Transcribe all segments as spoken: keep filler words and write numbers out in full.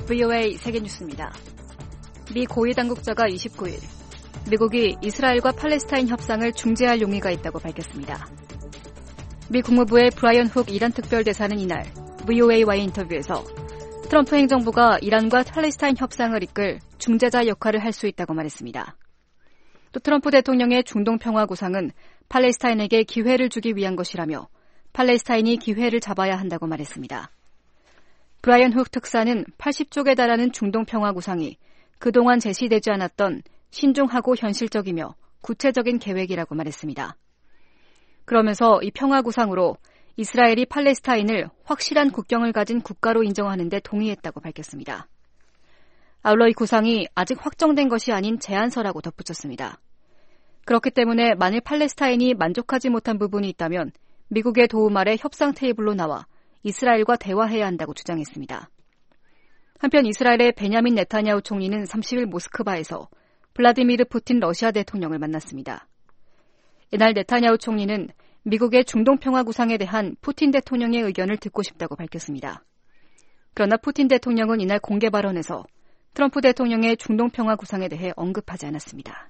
브이오에이 세계뉴스입니다. 미 고위 당국자가 이십구 일 미국이 이스라엘과 팔레스타인 협상을 중재할 용의가 있다고 밝혔습니다. 미 국무부의 브라이언 훅 이란 특별대사는 이날 브이오에이와의 인터뷰에서 트럼프 행정부가 이란과 팔레스타인 협상을 이끌 중재자 역할을 할 수 있다고 말했습니다. 또 트럼프 대통령의 중동 평화 구상은 팔레스타인에게 기회를 주기 위한 것이라며 팔레스타인이 기회를 잡아야 한다고 말했습니다. 브라이언 훅 특사는 팔십 쪽에 달하는 중동 평화 구상이 그동안 제시되지 않았던 신중하고 현실적이며 구체적인 계획이라고 말했습니다. 그러면서 이 평화 구상으로 이스라엘이 팔레스타인을 확실한 국경을 가진 국가로 인정하는 데 동의했다고 밝혔습니다. 아울러 이 구상이 아직 확정된 것이 아닌 제안서라고 덧붙였습니다. 그렇기 때문에 만일 팔레스타인이 만족하지 못한 부분이 있다면 미국의 도움 아래 협상 테이블로 나와 이스라엘과 대화해야 한다고 주장했습니다. 한편 이스라엘의 베냐민 네타냐후 총리는 삼십 일 모스크바에서 블라디미르 푸틴 러시아 대통령을 만났습니다. 이날 네타냐후 총리는 미국의 중동 평화 구상에 대한 푸틴 대통령의 의견을 듣고 싶다고 밝혔습니다. 그러나 푸틴 대통령은 이날 공개 발언에서 트럼프 대통령의 중동 평화 구상에 대해 언급하지 않았습니다.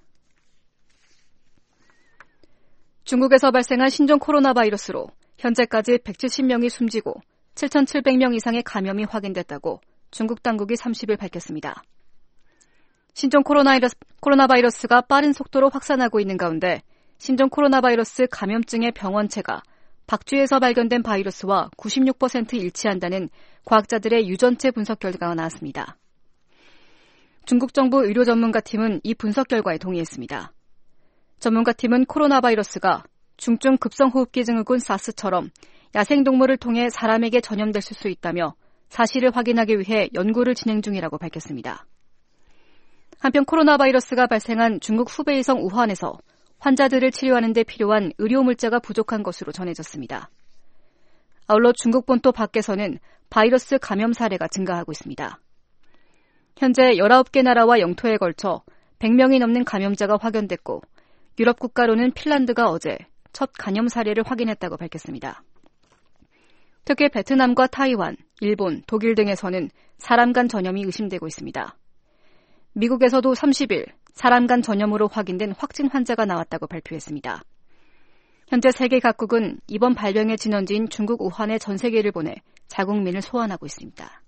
중국에서 발생한 신종 코로나 바이러스로 현재까지 백칠십 명이 숨지고 칠천칠백 명 이상의 감염이 확인됐다고 중국 당국이 삼십 일 밝혔습니다. 신종 코로나 바이러스가 빠른 속도로 확산하고 있는 가운데 신종 코로나 바이러스 감염증의 병원체가 박쥐에서 발견된 바이러스와 구십육 퍼센트 일치한다는 과학자들의 유전체 분석 결과가 나왔습니다. 중국 정부 의료 전문가팀은 이 분석 결과에 동의했습니다. 전문가팀은 코로나 바이러스가 중증 급성호흡기 증후군 사스처럼 야생동물을 통해 사람에게 전염될 수 있다며 사실을 확인하기 위해 연구를 진행 중이라고 밝혔습니다. 한편 코로나 바이러스가 발생한 중국 후베이성 우한에서 환자들을 치료하는 데 필요한 의료 물자가 부족한 것으로 전해졌습니다. 아울러 중국 본토 밖에서는 바이러스 감염 사례가 증가하고 있습니다. 현재 열아홉 개 나라와 영토에 걸쳐 백 명이 넘는 감염자가 확인됐고 유럽 국가로는 핀란드가 어제 첫 감염 사례를 확인했다고 밝혔습니다. 특히 베트남과 타이완, 일본, 독일 등에서는 사람 간 전염이 의심되고 있습니다. 미국에서도 삼십 일 사람 간 전염으로 확인된 확진 환자가 나왔다고 발표했습니다. 현재 세계 각국은 이번 발병의 진원지인 중국 우한에 전 세계를 보내 자국민을 소환하고 있습니다.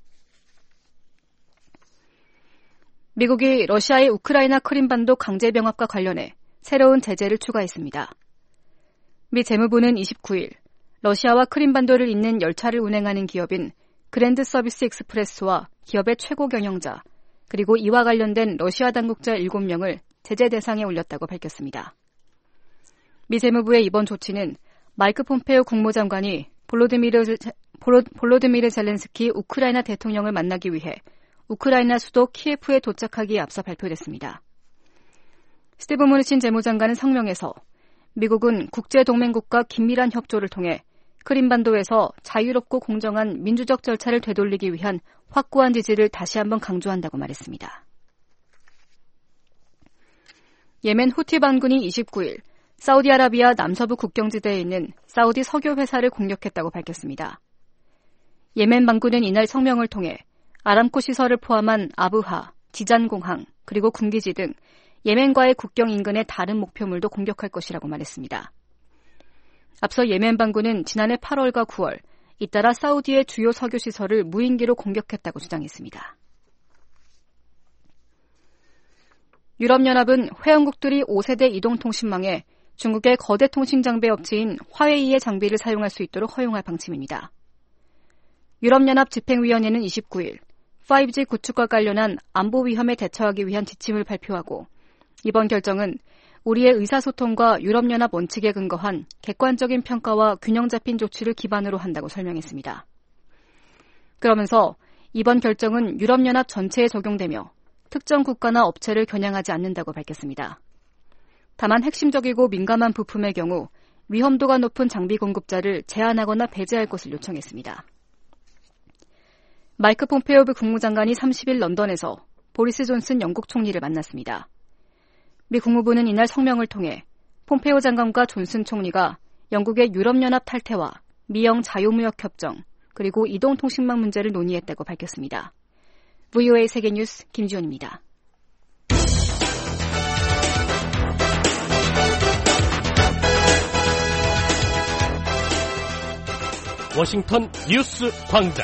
미국이 러시아의 우크라이나 크림반도 강제병합과 관련해 새로운 제재를 추가했습니다. 미 재무부는 이십구 일 러시아와 크림반도를 잇는 열차를 운행하는 기업인 그랜드 서비스 익스프레스와 기업의 최고 경영자 그리고 이와 관련된 러시아 당국자 일곱 명을 제재 대상에 올렸다고 밝혔습니다. 미 재무부의 이번 조치는 마이크 폼페오 국무장관이 볼로디미르, 볼로, 볼로디미르 젤렌스키 우크라이나 대통령을 만나기 위해 우크라이나 수도 키예프에 도착하기에 앞서 발표됐습니다. 스티브 무누친 재무장관은 성명에서 미국은 국제동맹국과 긴밀한 협조를 통해 크림반도에서 자유롭고 공정한 민주적 절차를 되돌리기 위한 확고한 지지를 다시 한번 강조한다고 말했습니다. 예멘 후티 반군이 이십구 일 사우디아라비아 남서부 국경지대에 있는 사우디 석유 회사를 공격했다고 밝혔습니다. 예멘 반군은 이날 성명을 통해 아람코 시설을 포함한 아부하, 지잔공항, 그리고 군기지 등 예멘과의 국경 인근의 다른 목표물도 공격할 것이라고 말했습니다. 앞서 예멘 반군은 지난해 팔월과 구월, 잇따라 사우디의 주요 석유 시설을 무인기로 공격했다고 주장했습니다. 유럽연합은 회원국들이 오 세대 이동통신망에 중국의 거대 통신장비 업체인 화웨이의 장비를 사용할 수 있도록 허용할 방침입니다. 유럽연합 집행위원회는 이십구 일 파이브지 구축과 관련한 안보 위험에 대처하기 위한 지침을 발표하고 이번 결정은 우리의 의사소통과 유럽연합 원칙에 근거한 객관적인 평가와 균형 잡힌 조치를 기반으로 한다고 설명했습니다. 그러면서 이번 결정은 유럽연합 전체에 적용되며 특정 국가나 업체를 겨냥하지 않는다고 밝혔습니다. 다만 핵심적이고 민감한 부품의 경우 위험도가 높은 장비 공급자를 제한하거나 배제할 것을 요청했습니다. 마이크 폼페오 국무장관이 삼십 일 런던에서 보리스 존슨 영국 총리를 만났습니다. 미 국무부는 이날 성명을 통해 폼페오 장관과 존슨 총리가 영국의 유럽연합 탈퇴와 미영 자유무역협정 그리고 이동통신망 문제를 논의했다고 밝혔습니다. 브이오에이 세계뉴스 김지원입니다. 워싱턴 뉴스 광장.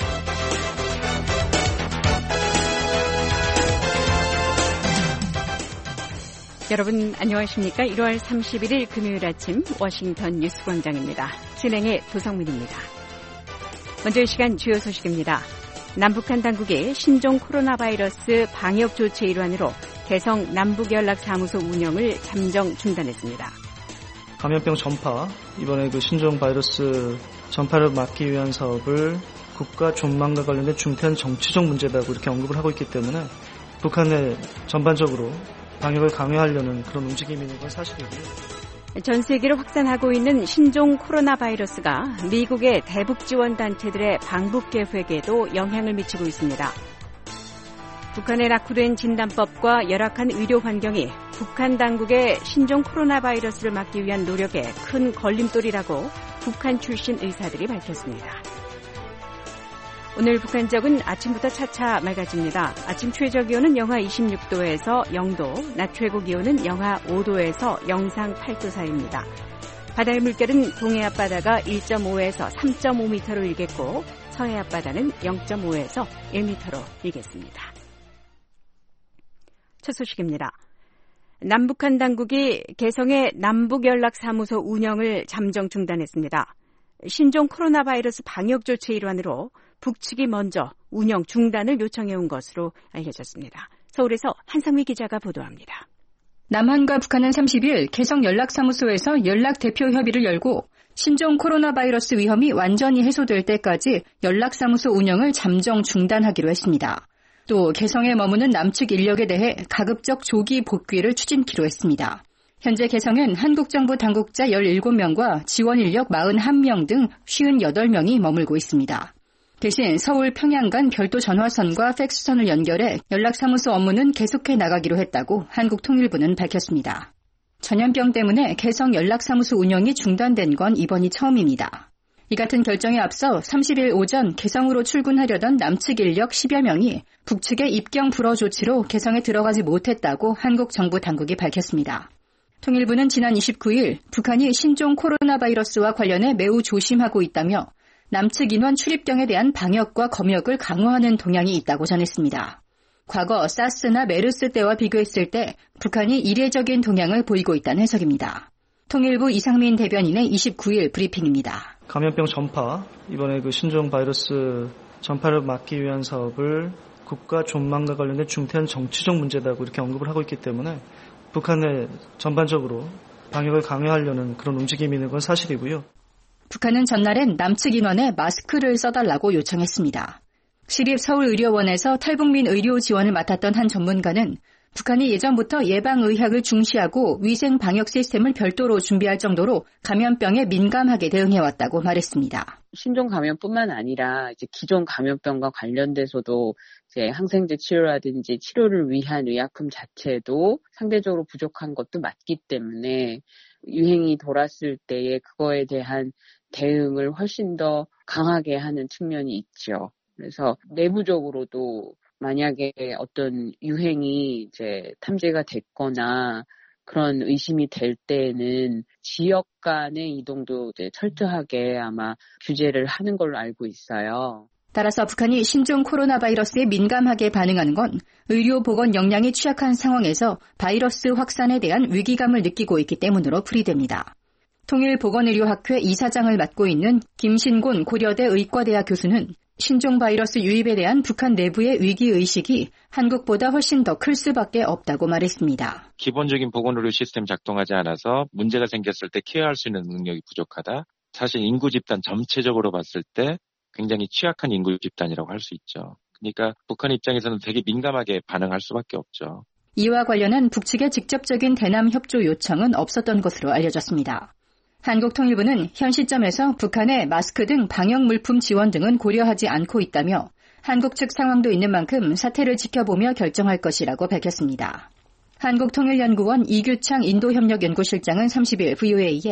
여러분 안녕하십니까? 일월 삼십일일 금요일 아침 워싱턴 뉴스 광장입니다. 진행의 도성민입니다. 먼저 이 시간 주요 소식입니다. 남북한 당국이 신종 코로나 바이러스 방역 조치 일환으로 개성 남북연락사무소 운영을 잠정 중단했습니다. 감염병 전파, 이번에 그 신종 바이러스 전파를 막기 위한 사업을 국가 존망과 관련된 중대한 정치적 문제다고 이렇게 언급을 하고 있기 때문에 북한의 전반적으로 방역을 강화하려는 그런 움직임이 있는 건 사실이고요. 전 세계를 확산하고 있는 신종 코로나 바이러스가 미국의 대북 지원 단체들의 방북 계획에도 영향을 미치고 있습니다. 북한에 낙후된 진단법과 열악한 의료 환경이 북한 당국의 신종 코로나 바이러스를 막기 위한 노력에 큰 걸림돌이라고 북한 출신 의사들이 밝혔습니다. 오늘 북한 지역은 아침부터 차차 맑아집니다. 아침 최저 기온은 영하 이십육도에서 영도, 낮 최고 기온은 영하 오도에서 영상 팔도 사이입니다. 바다의 물결은 동해 앞바다가 일점오에서 삼점오 미터로 일겠고 서해 앞바다는 영점오에서 일 미터로 일겠습니다. 첫 소식입니다. 남북한 당국이 개성의 남북연락사무소 운영을 잠정 중단했습니다. 신종 코로나 바이러스 방역 조치 일환으로 북측이 먼저 운영 중단을 요청해온 것으로 알려졌습니다. 서울에서 한상미 기자가 보도합니다. 남한과 북한은 삼십일 개성 연락사무소에서 연락 대표 협의를 열고 신종 코로나 바이러스 위험이 완전히 해소될 때까지 연락사무소 운영을 잠정 중단하기로 했습니다. 또 개성에 머무는 남측 인력에 대해 가급적 조기 복귀를 추진키로 했습니다. 현재 개성엔 한국정부 당국자 열일곱 명과 지원 인력 사십일 명 등 오십팔 명이 머물고 있습니다. 대신 서울 평양 간 별도 전화선과 팩스선을 연결해 연락사무소 업무는 계속해 나가기로 했다고 한국통일부는 밝혔습니다. 전염병 때문에 개성 연락사무소 운영이 중단된 건 이번이 처음입니다. 이 같은 결정에 앞서 삼십일 오전 개성으로 출근하려던 남측 인력 십여 명이 북측의 입경 불허 조치로 개성에 들어가지 못했다고 한국 정부 당국이 밝혔습니다. 통일부는 지난 이십구일 북한이 신종 코로나 바이러스와 관련해 매우 조심하고 있다며 남측 인원 출입경에 대한 방역과 검역을 강화하는 동향이 있다고 전했습니다. 과거 사스나 메르스 때와 비교했을 때 북한이 이례적인 동향을 보이고 있다는 해석입니다. 통일부 이상민 대변인의 이십구일 브리핑입니다. 감염병 전파, 이번에 그 신종 바이러스 전파를 막기 위한 사업을 국가 존망과 관련된 중대한 정치적 문제다고 이렇게 언급을 하고 있기 때문에 북한의 전반적으로 방역을 강화하려는 그런 움직임이 있는 건 사실이고요. 북한은 전날엔 남측 인원에 마스크를 써달라고 요청했습니다. 시립서울의료원에서 탈북민 의료 지원을 맡았던 한 전문가는 북한이 예전부터 예방의학을 중시하고 위생 방역 시스템을 별도로 준비할 정도로 감염병에 민감하게 대응해왔다고 말했습니다. 신종 감염뿐만 아니라 이제 기존 감염병과 관련돼서도 이제 항생제 치료라든지 치료를 위한 의약품 자체도 상대적으로 부족한 것도 맞기 때문에 유행이 돌았을 때에 그거에 대한 대응을 훨씬 더 강하게 하는 측면이 있죠. 그래서 내부적으로도 만약에 어떤 유행이 이제 탐지가 됐거나 그런 의심이 될 때에는 지역 간의 이동도 이제 철저하게 아마 규제를 하는 걸로 알고 있어요. 따라서 북한이 신종 코로나 바이러스에 민감하게 반응하는 건 의료 보건 역량이 취약한 상황에서 바이러스 확산에 대한 위기감을 느끼고 있기 때문으로 풀이됩니다. 통일보건의료학회 이사장을 맡고 있는 김신곤 고려대 의과대학 교수는 신종 바이러스 유입에 대한 북한 내부의 위기의식이 한국보다 훨씬 더 클 수밖에 없다고 말했습니다. 기본적인 보건의료 시스템 작동하지 않아서 문제가 생겼을 때 케어할 수 있는 능력이 부족하다. 사실 인구 집단 전체적으로 봤을 때 굉장히 취약한 인구 집단이라고 할 수 있죠. 그러니까 북한 입장에서는 되게 민감하게 반응할 수밖에 없죠. 이와 관련한 북측의 직접적인 대남 협조 요청은 없었던 것으로 알려졌습니다. 한국통일부는 현 시점에서 북한의 마스크 등 방역 물품 지원 등은 고려하지 않고 있다며 한국 측 상황도 있는 만큼 사태를 지켜보며 결정할 것이라고 밝혔습니다. 한국통일연구원 이규창 인도협력연구실장은 삼십일 브이오에이에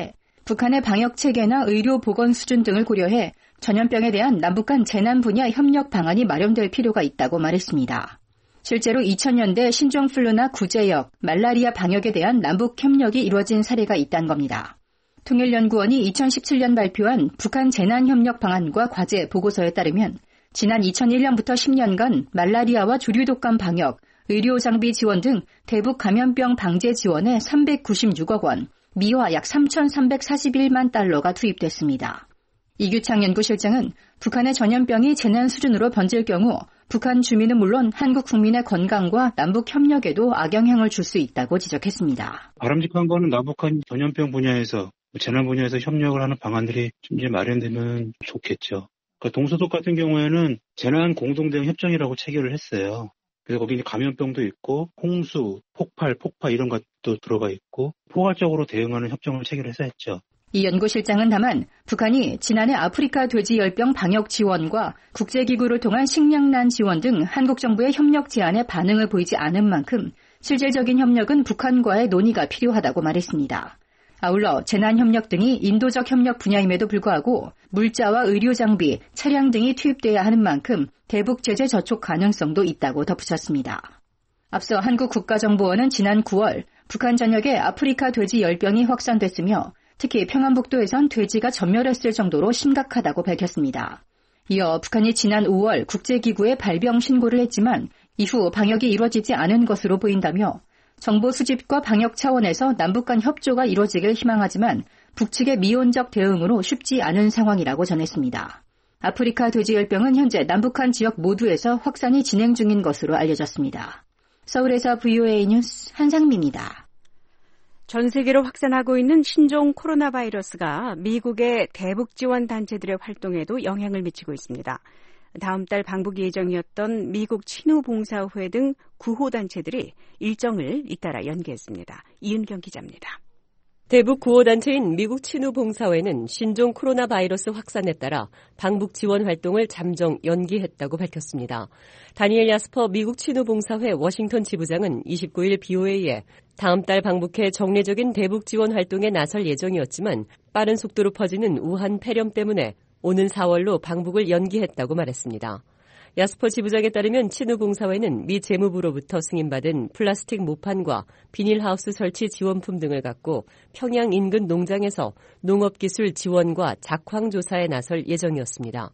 북한의 방역 체계나 의료 보건 수준 등을 고려해 전염병에 대한 남북 간 재난 분야 협력 방안이 마련될 필요가 있다고 말했습니다. 실제로 이천 년대 신종플루나 구제역, 말라리아 방역에 대한 남북 협력이 이루어진 사례가 있다는 겁니다. 통일연구원이 이천십칠 년 발표한 북한 재난협력 방안과 과제 보고서에 따르면 지난 이천일 년부터 십 년간 말라리아와 조류독감 방역, 의료장비 지원 등 대북 감염병 방제 지원에 삼백구십육억 원, 미화 약 삼천삼백사십일만 달러가 투입됐습니다. 이규창 연구실장은 북한의 전염병이 재난 수준으로 번질 경우 북한 주민은 물론 한국 국민의 건강과 남북 협력에도 악영향을 줄 수 있다고 지적했습니다. 바람직한 거는 남북한 전염병 분야에서 재난 분야에서 협력을 하는 방안들이 좀 이제 마련되면 좋겠죠. 그러니까 동서독 같은 경우에는 재난 공동대응 협정이라고 체결을 했어요. 그래서 거기 이제 감염병도 있고 홍수, 폭발, 폭파 이런 것도 들어가 있고 포괄적으로 대응하는 협정을 체결해서 했죠. 이 연구실장은 다만 북한이 지난해 아프리카 돼지열병 방역 지원과 국제기구를 통한 식량난 지원 등 한국 정부의 협력 제안에 반응을 보이지 않은 만큼 실질적인 협력은 북한과의 논의가 필요하다고 말했습니다. 아울러 재난협력 등이 인도적 협력 분야임에도 불구하고 물자와 의료장비, 차량 등이 투입돼야 하는 만큼 대북 제재 저촉 가능성도 있다고 덧붙였습니다. 앞서 한국 국가정보원은 지난 구월 북한 전역에 아프리카 돼지 열병이 확산됐으며 특히 평안북도에선 돼지가 전멸했을 정도로 심각하다고 밝혔습니다. 이어 북한이 지난 오월 국제기구에 발병 신고를 했지만 이후 방역이 이루어지지 않은 것으로 보인다며 정보 수집과 방역 차원에서 남북 간 협조가 이루어지길 희망하지만 북측의 미온적 대응으로 쉽지 않은 상황이라고 전했습니다. 아프리카 돼지열병은 현재 남북한 지역 모두에서 확산이 진행 중인 것으로 알려졌습니다. 서울에서 브이오에이 뉴스 한상미입니다. 전 세계로 확산하고 있는 신종 코로나 바이러스가 미국의 대북 지원 단체들의 활동에도 영향을 미치고 있습니다. 다음 달 방북 예정이었던 미국 친후봉사회 등 구호단체들이 일정을 잇따라 연기했습니다. 이은경 기자입니다. 대북 구호단체인 미국 친후봉사회는 신종 코로나 바이러스 확산에 따라 방북 지원 활동을 잠정 연기했다고 밝혔습니다. 다니엘 야스퍼 미국 친후봉사회 워싱턴 지부장은 이십구 일 비오에이에 다음 달 방북해 정례적인 대북 지원 활동에 나설 예정이었지만 빠른 속도로 퍼지는 우한 폐렴 때문에 오는 사월로 방북을 연기했다고 말했습니다. 야스퍼 지부장에 따르면 친후봉사회는 미 재무부로부터 승인받은 플라스틱 모판과 비닐하우스 설치 지원품 등을 갖고 평양 인근 농장에서 농업기술 지원과 작황조사에 나설 예정이었습니다.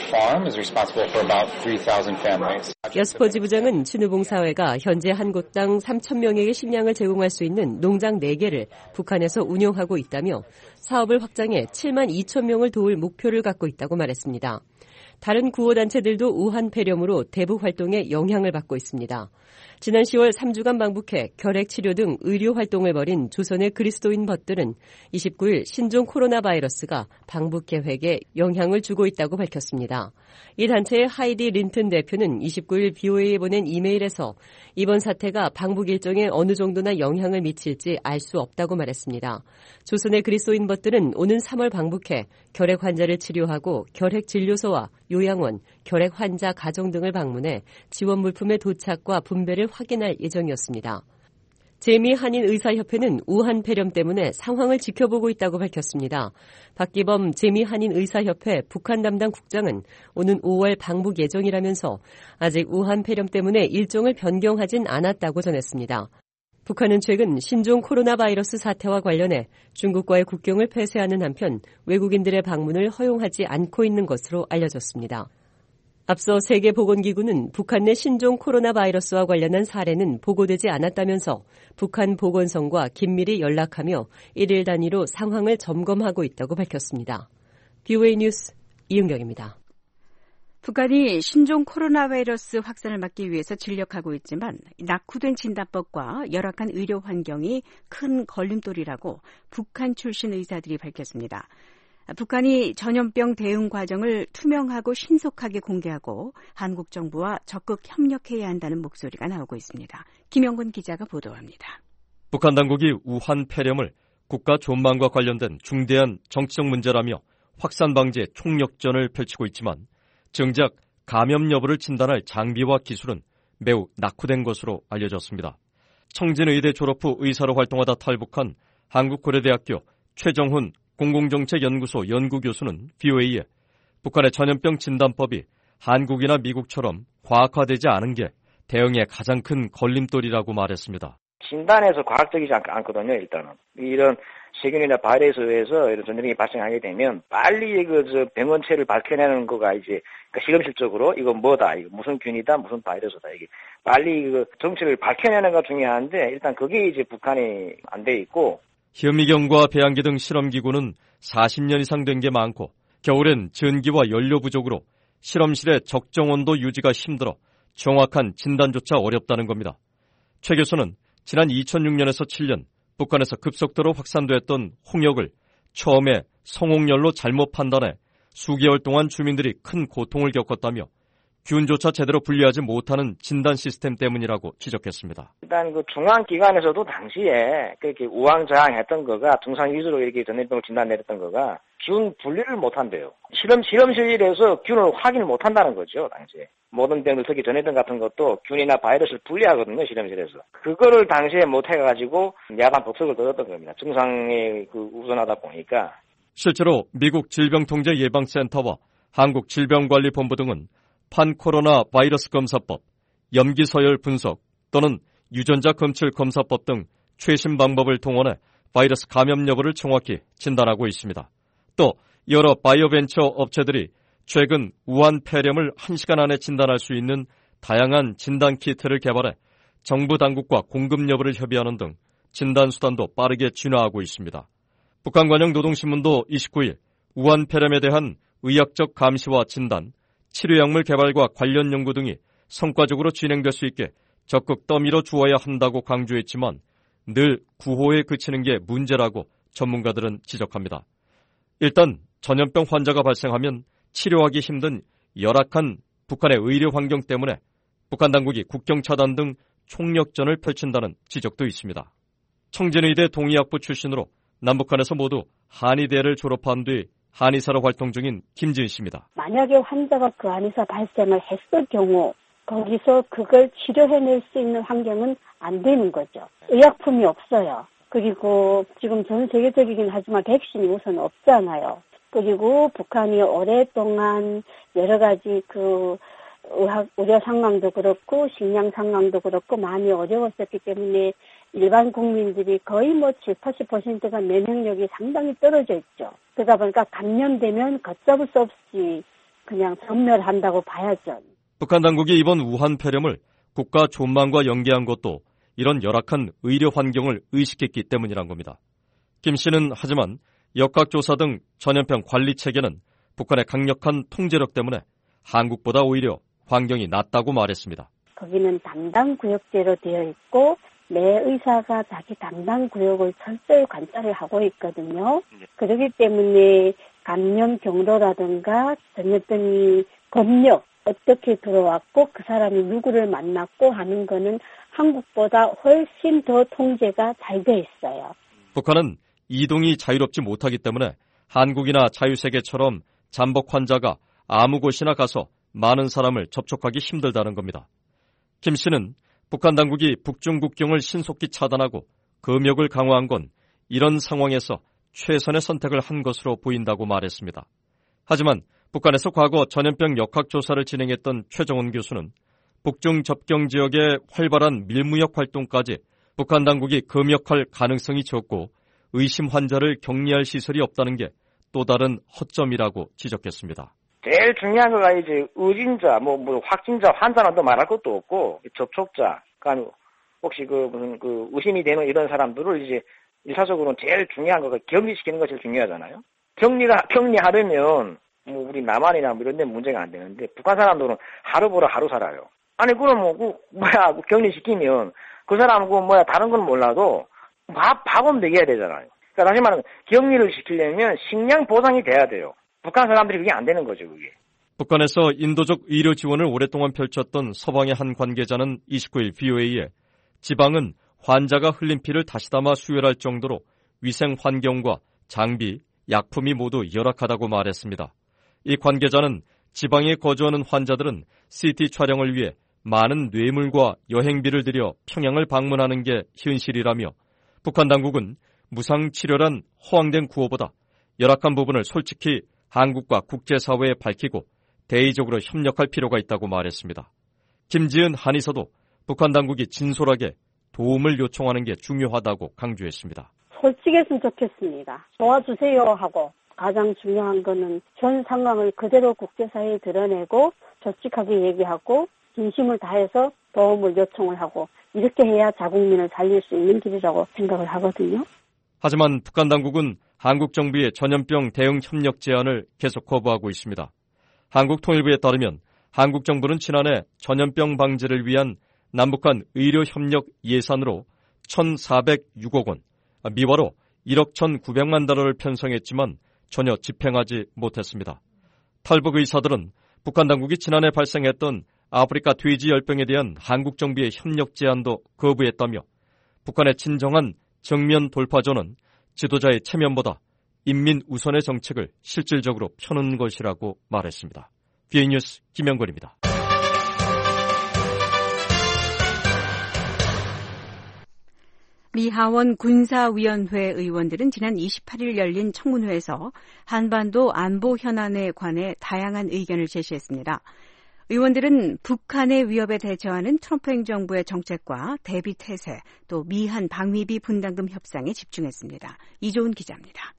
야스퍼 지부장은 친후봉사회가 현재 한 곳당 삼천 명에게 식량을 제공할 수 있는 농장 네 개를 북한에서 운영하고 있다며 사업을 확장해 칠만 이천 명을 도울 목표를 갖고 있다고 말했습니다. 다른 구호단체들도 우한 폐렴으로 대북 활동에 영향을 받고 있습니다. 지난 시월 삼 주간 방북해 결핵치료 등 의료 활동을 벌인 조선의 그리스도인 벗들은 이십구 일 신종 코로나 바이러스가 방북 계획에 영향을 주고 있다고 밝혔습니다. 이 단체의 하이디 린튼 대표는 이십구 일 비오에이에 보낸 이메일에서 이번 사태가 방북 일정에 어느 정도나 영향을 미칠지 알 수 없다고 말했습니다. 조선의 그리스도인 벗들은 오는 삼월 방북해 결핵 환자를 치료하고 결핵 진료소와 요양원, 결핵 환자 가정 등을 방문해 지원 물품의 도착과 분배를 확인할 예정이었습니다. 재미한인의사협회는 우한 폐렴 때문에 상황을 지켜보고 있다고 밝혔습니다. 박기범 재미한인의사협회 북한 담당 국장은 오는 오월 방북 예정이라면서 아직 우한 폐렴 때문에 일정을 변경하진 않았다고 전했습니다. 북한은 최근 신종 코로나 바이러스 사태와 관련해 중국과의 국경을 폐쇄하는 한편 외국인들의 방문을 허용하지 않고 있는 것으로 알려졌습니다. 앞서 세계보건기구는 북한 내 신종 코로나 바이러스와 관련한 사례는 보고되지 않았다면서 북한 보건성과 긴밀히 연락하며 일일 단위로 상황을 점검하고 있다고 밝혔습니다. 비오에이 뉴스 이은경입니다. 북한이 신종 코로나 바이러스 확산을 막기 위해서 진력하고 있지만 낙후된 진단법과 열악한 의료 환경이 큰 걸림돌이라고 북한 출신 의사들이 밝혔습니다. 북한이 전염병 대응 과정을 투명하고 신속하게 공개하고 한국 정부와 적극 협력해야 한다는 목소리가 나오고 있습니다. 김영근 기자가 보도합니다. 북한 당국이 우한 폐렴을 국가 존망과 관련된 중대한 정치적 문제라며 확산 방지에 총력전을 펼치고 있지만 정작 감염 여부를 진단할 장비와 기술은 매우 낙후된 것으로 알려졌습니다. 청진의대 졸업 후 의사로 활동하다 탈북한 한국고려대학교 최정훈 공공정책연구소 연구교수는 브이오에이에 북한의 전염병 진단법이 한국이나 미국처럼 과학화되지 않은 게 대응의 가장 큰 걸림돌이라고 말했습니다. 진단에서 과학적이지 않, 않거든요, 일단은. 이런 세균이나 바이러스에 의해서 이런 전염병이 발생하게 되면 빨리 그, 저 병원체를 밝혀내는 거가 이제, 그러니까 실험실적으로 이거 뭐다, 이거 무슨 균이다, 무슨 바이러스다, 이게 빨리 그 정체를 밝혀내는 거 중요한데 일단 그게 이제 북한이 안 돼 있고. 현미경과 배양기 등 실험기구는 사십 년 이상 된 게 많고 겨울엔 전기와 연료 부족으로 실험실의 적정 온도 유지가 힘들어 정확한 진단조차 어렵다는 겁니다. 최 교수는 지난 이천육 년에서 칠 년 북한에서 급속도로 확산됐던 홍역을 처음에 성홍열로 잘못 판단해 수개월 동안 주민들이 큰 고통을 겪었다며 균조차 제대로 분리하지 못하는 진단 시스템 때문이라고 지적했습니다. 일단 그 중앙기관에서도 당시에 그렇게 우왕좌왕했던 거가 증상 위주로 이렇게 전염병을 진단내렸던 거가 균 분리를 못한대요. 실험 실험실에서 균을 확인을 못한다는 거죠, 당시에. 모든 병들 특히 전염병 같은 것도 균이나 바이러스를 분리하거든요, 실험실에서. 그거를 당시에 못해가지고 야단 법석을 들었던 겁니다. 증상이 그 우선하다 보니까. 실제로 미국 질병통제예방센터와 한국질병관리본부 등은 판코로나 바이러스 검사법, 염기서열 분석 또는 유전자 검출 검사법 등 최신 방법을 동원해 바이러스 감염 여부를 정확히 진단하고 있습니다. 또 여러 바이오벤처 업체들이 최근 우한 폐렴을 한 시간 안에 진단할 수 있는 다양한 진단 키트를 개발해 정부 당국과 공급 여부를 협의하는 등 진단 수단도 빠르게 진화하고 있습니다. 북한관영노동신문도 이십구 일 우한 폐렴에 대한 의학적 감시와 진단, 치료약물 개발과 관련 연구 등이 성과적으로 진행될 수 있게 적극 떠밀어 주어야 한다고 강조했지만 늘 구호에 그치는 게 문제라고 전문가들은 지적합니다. 일단 전염병 환자가 발생하면 치료하기 힘든 열악한 북한의 의료 환경 때문에 북한 당국이 국경 차단 등 총력전을 펼친다는 지적도 있습니다. 청진의대 동의학부 출신으로 남북한에서 모두 한의대를 졸업한 뒤 한의사로 활동 중인 김진 씨입니다. 만약에 환자가 그 안에서 발생을 했을 경우 거기서 그걸 치료해낼 수 있는 환경은 안 되는 거죠. 의약품이 없어요. 그리고 지금 전 세계적이긴 하지만 백신이 우선 없잖아요. 그리고 북한이 오랫동안 여러 가지 그 의학, 의료 상황도 그렇고 식량 상황도 그렇고 많이 어려웠었기 때문에 일반 국민들이 거의 뭐 칠십, 팔십 퍼센트가 면역력이 상당히 떨어져 있죠. 그러다 보니까 감염되면 걷잡을 수 없이 그냥 전멸한다고 봐야죠. 북한 당국이 이번 우한 폐렴을 국가 존망과 연계한 것도 이런 열악한 의료 환경을 의식했기 때문이란 겁니다. 김 씨는 하지만 역학조사 등 전염병 관리 체계는 북한의 강력한 통제력 때문에 한국보다 오히려 환경이 낫다고 말했습니다. 거기는 담당 구역제로 되어 있고 매 의사가 자기 담당 구역을 철저히 관찰을 하고 있거든요. 그렇기 때문에 감염 경로라든가 전염병이 법력 어떻게 들어왔고 그 사람이 누구를 만났고 하는 거는 한국보다 훨씬 더 통제가 잘 돼 있어요. 북한은 이동이 자유롭지 못하기 때문에 한국이나 자유세계처럼 잠복 환자가 아무 곳이나 가서 많은 사람을 접촉하기 힘들다는 겁니다. 김 씨는 북한 당국이 북중 국경을 신속히 차단하고 검역을 강화한 건 이런 상황에서 최선의 선택을 한 것으로 보인다고 말했습니다. 하지만 북한에서 과거 전염병 역학조사를 진행했던 최정원 교수는 북중 접경 지역의 활발한 밀무역 활동까지 북한 당국이 검역할 가능성이 적고 의심 환자를 격리할 시설이 없다는 게 또 다른 허점이라고 지적했습니다. 제일 중요한 거가 이제 의진자, 뭐, 뭐 확진자, 환자는 또 말할 것도 없고 접촉자, 그러니까 혹시 그 무슨 그 의심이 되는 이런 사람들을 이제 일차적으로는 제일 중요한 거가 격리시키는 것이 제일 중요하잖아요. 격리가 격리하려면 뭐 우리 남한이나 뭐 이런 데 문제가 안 되는데 북한 사람들은 하루 보러 하루 살아요. 아니 그럼 뭐 그 뭐야 격리시키면 그 사람은 그 뭐야 다른 건 몰라도 밥 밥은 먹여야 되잖아요. 그러니까 다시 말하면 격리를 시키려면 식량 보상이 돼야 돼요. 북한 사람들이 그게 안 되는 거죠, 그게. 북한에서 인도적 의료 지원을 오랫동안 펼쳤던 서방의 한 관계자는 이십구 일 브이오에이에 지방은 환자가 흘린 피를 다시 담아 수혈할 정도로 위생 환경과 장비, 약품이 모두 열악하다고 말했습니다. 이 관계자는 지방에 거주하는 환자들은 씨티 촬영을 위해 많은 뇌물과 여행비를 들여 평양을 방문하는 게 현실이라며 북한 당국은 무상치료란 허황된 구호보다 열악한 부분을 솔직히 한국과 국제사회에 밝히고 대의적으로 협력할 필요가 있다고 말했습니다. 김지은 한의사도 북한 당국이 진솔하게 도움을 요청하는 게 중요하다고 강조했습니다. 솔직했으면 좋겠습니다. 도와주세요 하고 가장 중요한 거는 현 상황을 그대로 국제사회에 드러내고 솔직하게 얘기하고 진심을 다해서 도움을 요청을 하고 이렇게 해야 자국민을 살릴 수 있는 길이라고 생각을 하거든요. 하지만 북한 당국은 한국 정부의 전염병 대응 협력 제안을 계속 거부하고 있습니다. 한국통일부에 따르면 한국 정부는 지난해 전염병 방지를 위한 남북한 의료협력 예산으로 천사백육억 원, 미화로 일억 천구백만 달러를 편성했지만 전혀 집행하지 못했습니다. 탈북 의사들은 북한 당국이 지난해 발생했던 아프리카 돼지열병에 대한 한국 정부의 협력 제안도 거부했다며 북한의 진정한 정면 돌파전은 지도자의 체면보다 인민 우선의 정책을 실질적으로 펴는 것이라고 말했습니다. 비에이 뉴스 김영걸입니다. 미 하원 군사위원회 의원들은 지난 이십팔일 열린 청문회에서 한반도 안보 현안에 관해 다양한 의견을 제시했습니다. 의원들은 북한의 위협에 대처하는 트럼프 행정부의 정책과 대비 태세, 또 미한 방위비 분담금 협상에 집중했습니다. 이조은 기자입니다.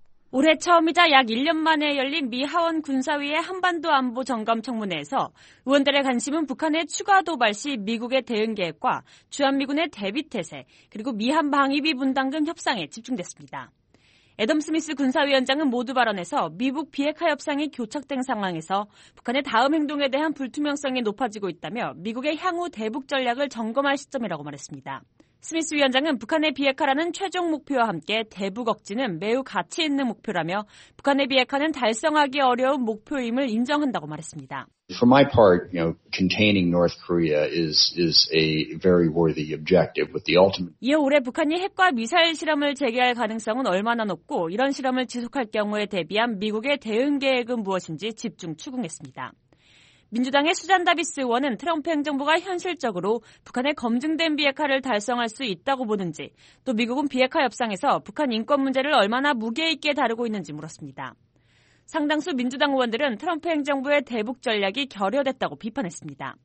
올해 처음이자 약 일 년 만에 열린 미 하원 군사위의 한반도 안보 점검 청문회에서 의원들의 관심은 북한의 추가 도발 시 미국의 대응 계획과 주한미군의 대비 태세, 그리고 미한 방위비 분담금 협상에 집중됐습니다. 애덤 스미스 군사위원장은 모두 발언에서 미북 비핵화 협상이 교착된 상황에서 북한의 다음 행동에 대한 불투명성이 높아지고 있다며 미국의 향후 대북 전략을 점검할 시점이라고 말했습니다. 스미스 위원장은 북한의 비핵화라는 최종 목표와 함께 대북 억지는 매우 가치 있는 목표라며 북한의 비핵화는 달성하기 어려운 목표임을 인정한다고 말했습니다. For my part, you know, containing North Korea is is a very worthy objective with the ultimate. 이어 올해 북한이 핵과 미사일 실험을 재개할 가능성은 얼마나 높고 이런 실험을 지속할 경우에 대비한 미국의 대응 계획은 무엇인지 집중 추궁했습니다. 민주당의 수잔 다비스 의원은 트럼프 행정부가 현실적으로 북한의 검증된 비핵화를 달성할 수 있다고 보는지, 또 미국은 비핵화 협상에서 북한 인권 문제를 얼마나 무게 있게 다루고 있는지 물었습니다. 상당수 민주당 의원들은 트럼프 행정부의 대북 전략이 결여됐다고 비판했습니다.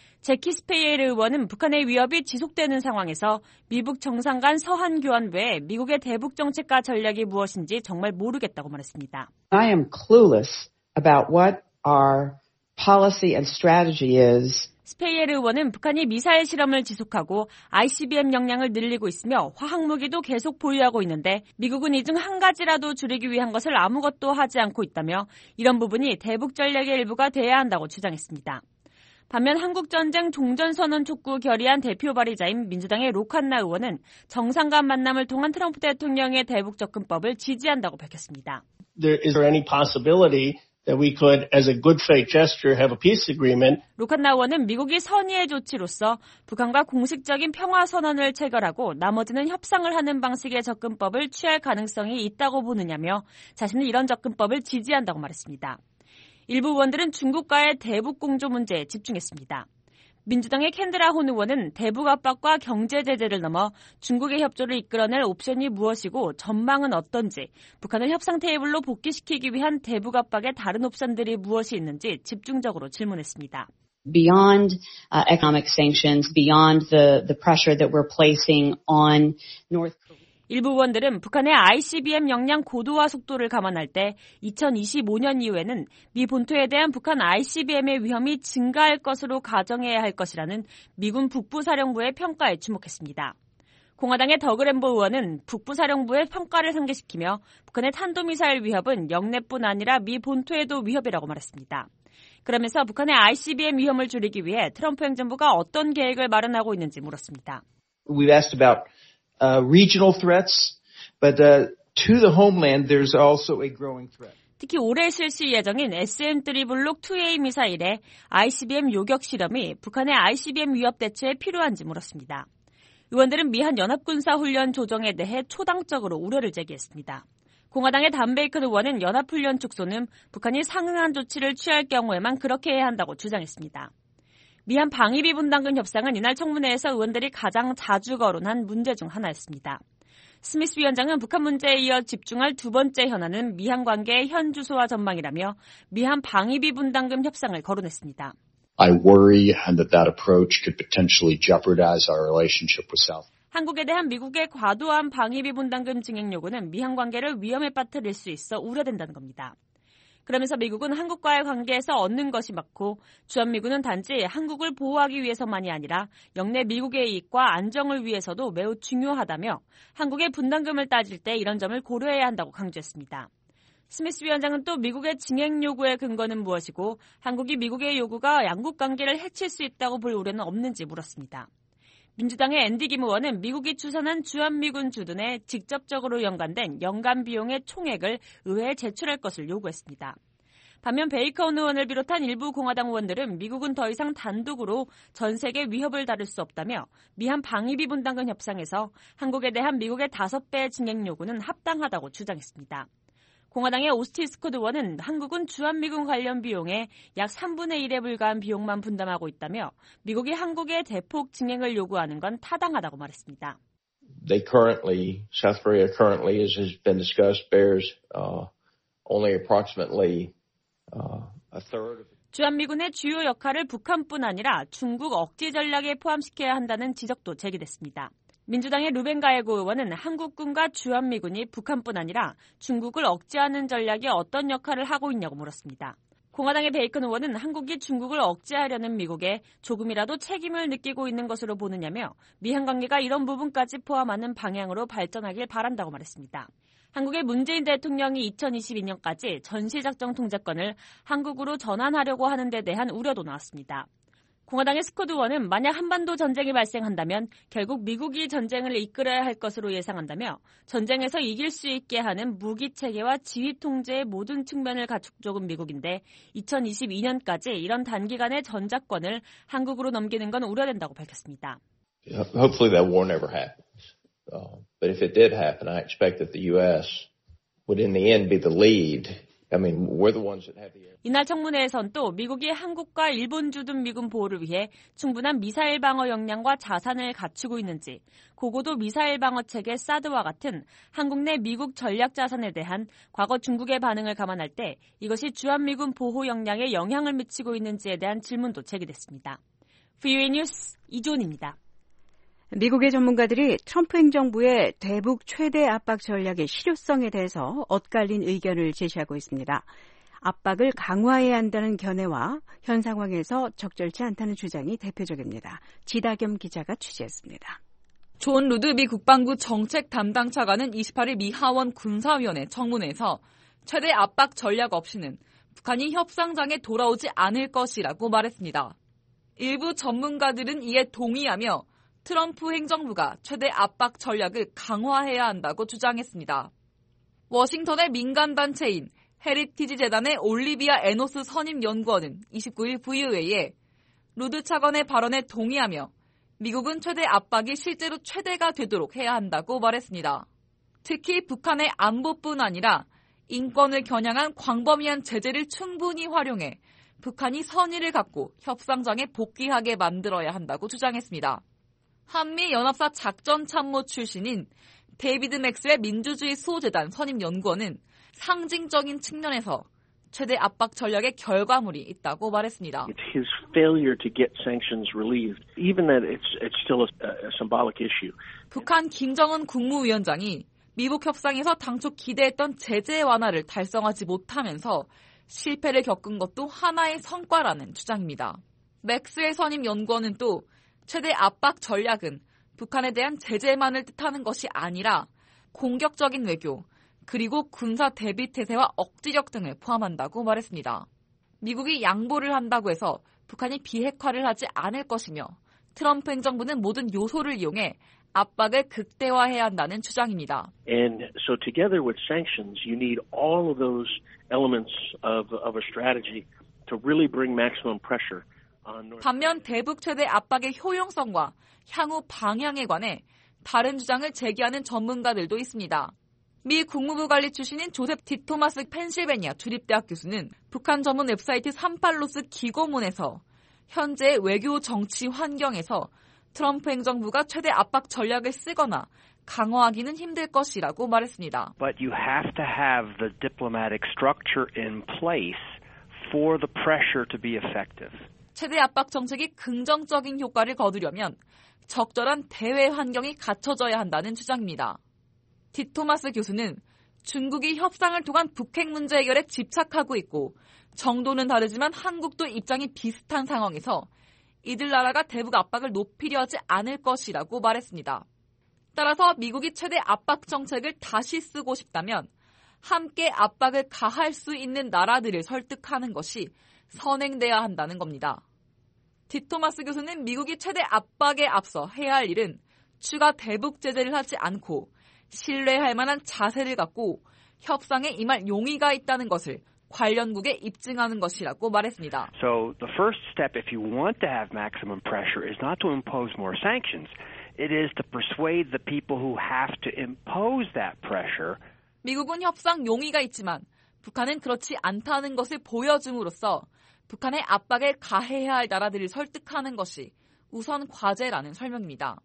제키 스페이엘 의원은 북한의 위협이 지속되는 상황에서 미북 정상 간 서한 교환 외에 미국의 대북 정책과 전략이 무엇인지 정말 모르겠다고 말했습니다. I am clueless about what our policy and strategy is. 스페이엘 의원은 북한이 미사일 실험을 지속하고 아이씨비엠 역량을 늘리고 있으며 화학무기도 계속 보유하고 있는데 미국은 이 중 한 가지라도 줄이기 위한 것을 아무것도 하지 않고 있다며 이런 부분이 대북 전략의 일부가 돼야 한다고 주장했습니다. 반면 한국전쟁 종전선언 촉구 결의안 대표 발의자인 민주당의 로칸나 의원은 정상 간 만남을 통한 트럼프 대통령의 대북 접근법을 지지한다고 밝혔습니다. There, is there any possibility that we could, as a good faith gesture, have a peace agreement? 로칸나 의원은 미국이 선의의 조치로서 북한과 공식적인 평화 선언을 체결하고 나머지는 협상을 하는 방식의 접근법을 취할 가능성이 있다고 보느냐며 자신은 이런 접근법을 지지한다고 말했습니다. 일부 의원들은 중국과의 대북 공조 문제에 집중했습니다. 민주당의 캔드라 혼 의원은 대북 압박과 경제 제재를 넘어 중국의 협조를 이끌어낼 옵션이 무엇이고 전망은 어떤지, 북한을 협상 테이블로 복귀시키기 위한 대북 압박의 다른 옵션들이 무엇이 있는지 집중적으로 질문했습니다. Beyond uh, economic sanctions, beyond the, the pressure that we're placing on North Korea. 일부 의원들은 북한의 아이씨비엠 역량 고도화 속도를 감안할 때 이천이십오 년 이후에는 미 본토에 대한 북한 아이씨비엠의 위험이 증가할 것으로 가정해야 할 것이라는 미군 북부사령부의 평가에 주목했습니다. 공화당의 더그램보 의원은 북부사령부의 평가를 상기시키며 북한의 탄도미사일 위협은 영내뿐 아니라 미 본토에도 위협이라고 말했습니다. 그러면서 북한의 아이씨비엠 위험을 줄이기 위해 트럼프 행정부가 어떤 계획을 마련하고 있는지 물었습니다. We've asked about Uh, regional threats, but uh, to the homeland there's also a growing threat. 특히 올해 실시 예정인 에스엠 쓰리 블록 투 에이 미사일의 아이씨비엠 요격 실험이 북한의 아이씨비엠 위협 대처에 필요한지 물었습니다. 의원들은 미한 연합군사훈련 조정에 대해 초당적으로 우려를 제기했습니다. 공화당의 단 베이컨 의원은 연합훈련 축소는 북한이 상응한 조치를 취할 경우에만 그렇게 해야 한다고 주장했습니다. 미한 방위비 분담금 협상은 이날 청문회에서 의원들이 가장 자주 거론한 문제 중 하나였습니다. 스미스 위원장은 북한 문제에 이어 집중할 두 번째 현안은 미한 관계의 현 주소와 전망이라며 미한 방위비 분담금 협상을 거론했습니다. I worry that that approach could potentially jeopardize our relationship with South. 한국에 대한 미국의 과도한 방위비 분담금 증액 요구는 미한 관계를 위험에 빠뜨릴 수 있어 우려된다는 겁니다. 그러면서 미국은 한국과의 관계에서 얻는 것이 많고 주한미군은 단지 한국을 보호하기 위해서만이 아니라 영내 미국의 이익과 안정을 위해서도 매우 중요하다며 한국의 분담금을 따질 때 이런 점을 고려해야 한다고 강조했습니다. 스미스 위원장은 또 미국의 증액 요구의 근거는 무엇이고 한국이 미국의 요구가 양국 관계를 해칠 수 있다고 볼 우려는 없는지 물었습니다. 민주당의 앤디 김 의원은 미국이 추선한 주한미군 주둔에 직접적으로 연관된 연간 비용의 총액을 의회에 제출할 것을 요구했습니다. 반면 베이컨 의원을 비롯한 일부 공화당 의원들은 미국은 더 이상 단독으로 전 세계 위협을 다룰 수 없다며 미한 방위비 분담금 협상에서 한국에 대한 미국의 다섯 배의 증액 요구는 합당하다고 주장했습니다. 공화당의 오스틴 스콧 의원은 한국은 주한미군 관련 비용의 약 삼분의 일에 불과한 비용만 분담하고 있다며 미국이 한국에 대폭 증액을 요구하는 건 타당하다고 말했습니다. They currently, South Korea currently, as has been discussed, bears uh, only approximately uh, a third. 주한미군의 주요 역할을 북한뿐 아니라 중국 억지 전략에 포함시켜야 한다는 지적도 제기됐습니다. 민주당의 루벤 가에고 의원은 한국군과 주한미군이 북한뿐 아니라 중국을 억제하는 전략에 어떤 역할을 하고 있냐고 물었습니다. 공화당의 베이컨 의원은 한국이 중국을 억제하려는 미국에 조금이라도 책임을 느끼고 있는 것으로 보느냐며 미한 관계가 이런 부분까지 포함하는 방향으로 발전하길 바란다고 말했습니다. 한국의 문재인 대통령이 이천이십이 년까지 전시작전 통제권을 한국으로 전환하려고 하는 데 대한 우려도 나왔습니다. 공화당의 스콧 의원은 만약 한반도 전쟁이 발생한다면 결국 미국이 전쟁을 이끌어야 할 것으로 예상한다며 전쟁에서 이길 수 있게 하는 무기 체계와 지휘 통제의 모든 측면을 갖추고 적은 미국인데 이천이십이 년까지 이런 단기간의 전작권을 한국으로 넘기는 건 우려된다고 밝혔습니다. Hopefully that war never happens. Uh, but if it did happen, I expect that the U S would in the end be the lead. I mean, we're the ones that have the 이날 청문회에선 또 미국이 한국과 일본 주둔 미군 보호를 위해 충분한 미사일 방어 역량과 자산을 갖추고 있는지, 고고도 미사일 방어 체계 사드와 같은 한국 내 미국 전략 자산에 대한 과거 중국의 반응을 감안할 때 이것이 주한미군 보호 역량에 영향을 미치고 있는지에 대한 질문도 제기됐습니다. 브이오에이 뉴스 이존입니다. 미국의 전문가들이 트럼프 행정부의 대북 최대 압박 전략의 실효성에 대해서 엇갈린 의견을 제시하고 있습니다. 압박을 강화해야 한다는 견해와 현 상황에서 적절치 않다는 주장이 대표적입니다. 지다겸 기자가 취재했습니다. 존 루드 미 국방부 정책 담당 차관은 이십팔 일 미 하원 군사위원회 청문회에서 최대 압박 전략 없이는 북한이 협상장에 돌아오지 않을 것이라고 말했습니다. 일부 전문가들은 이에 동의하며 트럼프 행정부가 최대 압박 전략을 강화해야 한다고 주장했습니다. 워싱턴의 민간단체인 헤리티지 재단의 올리비아 에노스 선임연구원은 이십구 일 브이오에이에 루드 차관의 발언에 동의하며 미국은 최대 압박이 실제로 최대가 되도록 해야 한다고 말했습니다. 특히 북한의 안보뿐 아니라 인권을 겨냥한 광범위한 제재를 충분히 활용해 북한이 선의를 갖고 협상장에 복귀하게 만들어야 한다고 주장했습니다. 한미연합사 작전참모 출신인 데이비드 맥스웰 민주주의 수호재단 선임연구원은 상징적인 측면에서 최대 압박 전략의 결과물이 있다고 말했습니다. It's his failure to get sanctions relieved, even that it's it's still a, a symbolic issue. 북한 김정은 국무위원장이 미북 협상에서 당초 기대했던 제재 완화를 달성하지 못하면서 실패를 겪은 것도 하나의 성과라는 주장입니다. 맥스웰 선임 연구원은 또 최대 압박 전략은 북한에 대한 제재만을 뜻하는 것이 아니라 공격적인 외교, 그리고 군사 대비 태세와 억지력 등을 포함한다고 말했습니다. 미국이 양보를 한다고 해서 북한이 비핵화를 하지 않을 것이며 트럼프 행정부는 모든 요소를 이용해 압박을 극대화해야 한다는 주장입니다. And so together with sanctions, you need all of those elements of, of a strategy to really bring maximum pressure. 반면 대북 최대 압박의 효용성과 향후 방향에 관해 다른 주장을 제기하는 전문가들도 있습니다. 미 국무부 관리 출신인 조셉 디 토마스 펜실베니아 주립대학 교수는 북한 전문 웹사이트 삼팔로스 기고문에서 현재의 외교 정치 환경에서 트럼프 행정부가 최대 압박 전략을 쓰거나 강화하기는 힘들 것이라고 말했습니다. But you have to have the diplomatic structure in place for the pressure to be effective. 최대 압박 정책이 긍정적인 효과를 거두려면 적절한 대외 환경이 갖춰져야 한다는 주장입니다. 디토마스 교수는 중국이 협상을 통한 북핵 문제 해결에 집착하고 있고 정도는 다르지만 한국도 입장이 비슷한 상황에서 이들 나라가 대북 압박을 높이려 하지 않을 것이라고 말했습니다. 따라서 미국이 최대 압박 정책을 다시 쓰고 싶다면 함께 압박을 가할 수 있는 나라들을 설득하는 것이 선행돼야 한다는 겁니다. 디토마스 교수는 미국이 최대 압박에 앞서 해야 할 일은 추가 대북 제재를 하지 않고 신뢰할 만한 자세를 갖고 협상에 임할 용의가 있다는 것을 관련국에 입증하는 것이라고 말했습니다. So the first step if you want to have maximum pressure is not to impose more sanctions. It is to persuade the people who have to impose that pressure. 미국은 협상 용의가 있지만 북한은 그렇지 않다는 것을 보여줌으로써 북한의 압박을 가해야 할 나라들을 설득하는 것이 우선 과제라는 설명입니다.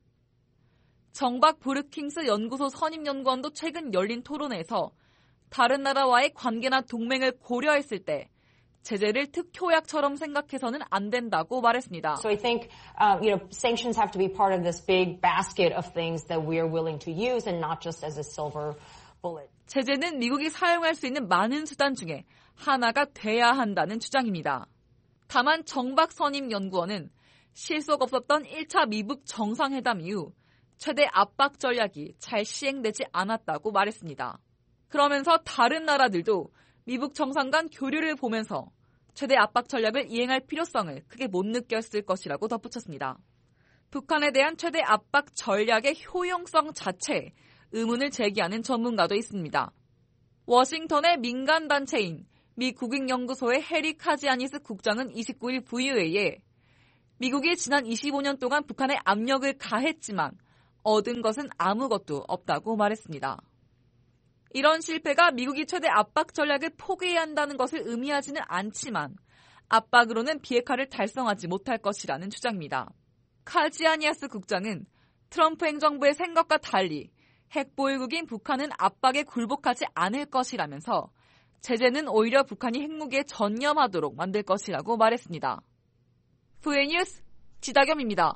정박 브루킹스 연구소 선임연구원도 최근 열린 토론회에서 다른 나라와의 관계나 동맹을 고려했을 때 제재를 특효약처럼 생각해서는 안 된다고 말했습니다. So I think, um, you know, sanctions have to be part of this big basket of things that we are willing to use and not just as a silver bullet. 제재는 미국이 사용할 수 있는 많은 수단 중에 하나가 돼야 한다는 주장입니다. 다만 정박 선임 연구원은 실속 없었던 일 차 미북 정상회담 이후 최대 압박 전략이 잘 시행되지 않았다고 말했습니다. 그러면서 다른 나라들도 미북 정상 간 교류를 보면서 최대 압박 전략을 이행할 필요성을 크게 못 느꼈을 것이라고 덧붙였습니다. 북한에 대한 최대 압박 전략의 효용성 자체에 의문을 제기하는 전문가도 있습니다. 워싱턴의 민간단체인 미 국익연구소의 해리 카지아니스 국장은 이십구일 브이오에이에 미국이 지난 이십오 년 동안 북한에 압력을 가했지만 얻은 것은 아무것도 없다고 말했습니다. 이런 실패가 미국이 최대 압박 전략을 포기해야 한다는 것을 의미하지는 않지만 압박으로는 비핵화를 달성하지 못할 것이라는 주장입니다. 카지아니아스 국장은 트럼프 행정부의 생각과 달리 핵보유국인 북한은 압박에 굴복하지 않을 것이라면서 제재는 오히려 북한이 핵무기에 전념하도록 만들 것이라고 말했습니다. 브이오에이 뉴스 지다겸입니다.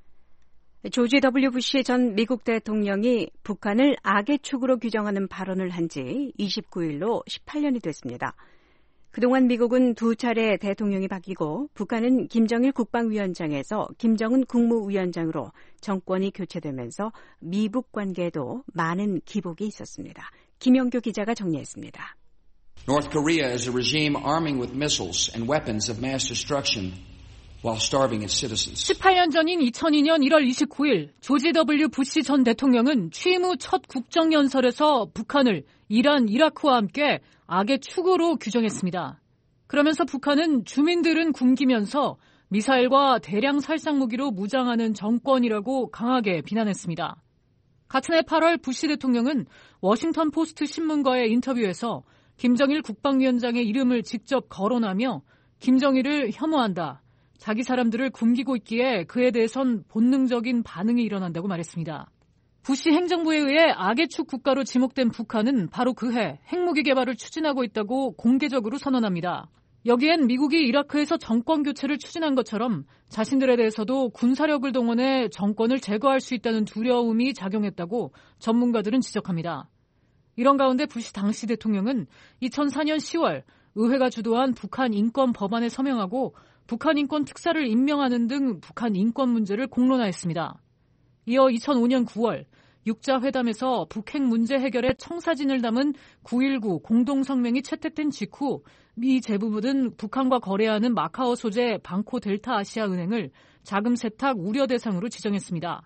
조지 더블유 부시 전 미국 대통령이 북한을 악의 축으로 규정하는 발언을 한 지 이십구일로 십팔 년이 됐습니다. 그동안 미국은 두 차례 대통령이 바뀌고 북한은 김정일 국방위원장에서 김정은 국무위원장으로 정권이 교체되면서 미북 관계에도 많은 기복이 있었습니다. 김영규 기자가 정리했습니다. North Korea is a regime arming with missiles and weapons of mass destruction while starving its citizens. 십팔 년 전인 이천이 년 일월 이십구일 조지 더블유 부시 전 대통령은 취임 후 첫 국정연설에서 북한을 이란, 이라크와 함께 악의 축으로 규정했습니다. 그러면서 북한은 주민들은 굶기면서 미사일과 대량 살상 무기로 무장하는 정권이라고 강하게 비난했습니다. 같은 해 팔월 부시 대통령은 워싱턴 포스트 신문과의 인터뷰에서 김정일 국방위원장의 이름을 직접 거론하며 김정일을 혐오한다. 자기 사람들을 굶기고 있기에 그에 대해선 본능적인 반응이 일어난다고 말했습니다. 부시 행정부에 의해 악의 축 국가로 지목된 북한은 바로 그해 핵무기 개발을 추진하고 있다고 공개적으로 선언합니다. 여기엔 미국이 이라크에서 정권 교체를 추진한 것처럼 자신들에 대해서도 군사력을 동원해 정권을 제거할 수 있다는 두려움이 작용했다고 전문가들은 지적합니다. 이런 가운데 부시 당시 대통령은 이천사 년 시월 의회가 주도한 북한 인권 법안에 서명하고 북한 인권 특사를 임명하는 등 북한 인권 문제를 공론화했습니다. 이어 이천오 년 구월 육자 회담에서 북핵 문제 해결에 청사진을 담은 구일구 공동성명이 채택된 직후 미 재무부는 북한과 거래하는 마카오 소재 방코 델타 아시아 은행을 자금 세탁 우려 대상으로 지정했습니다.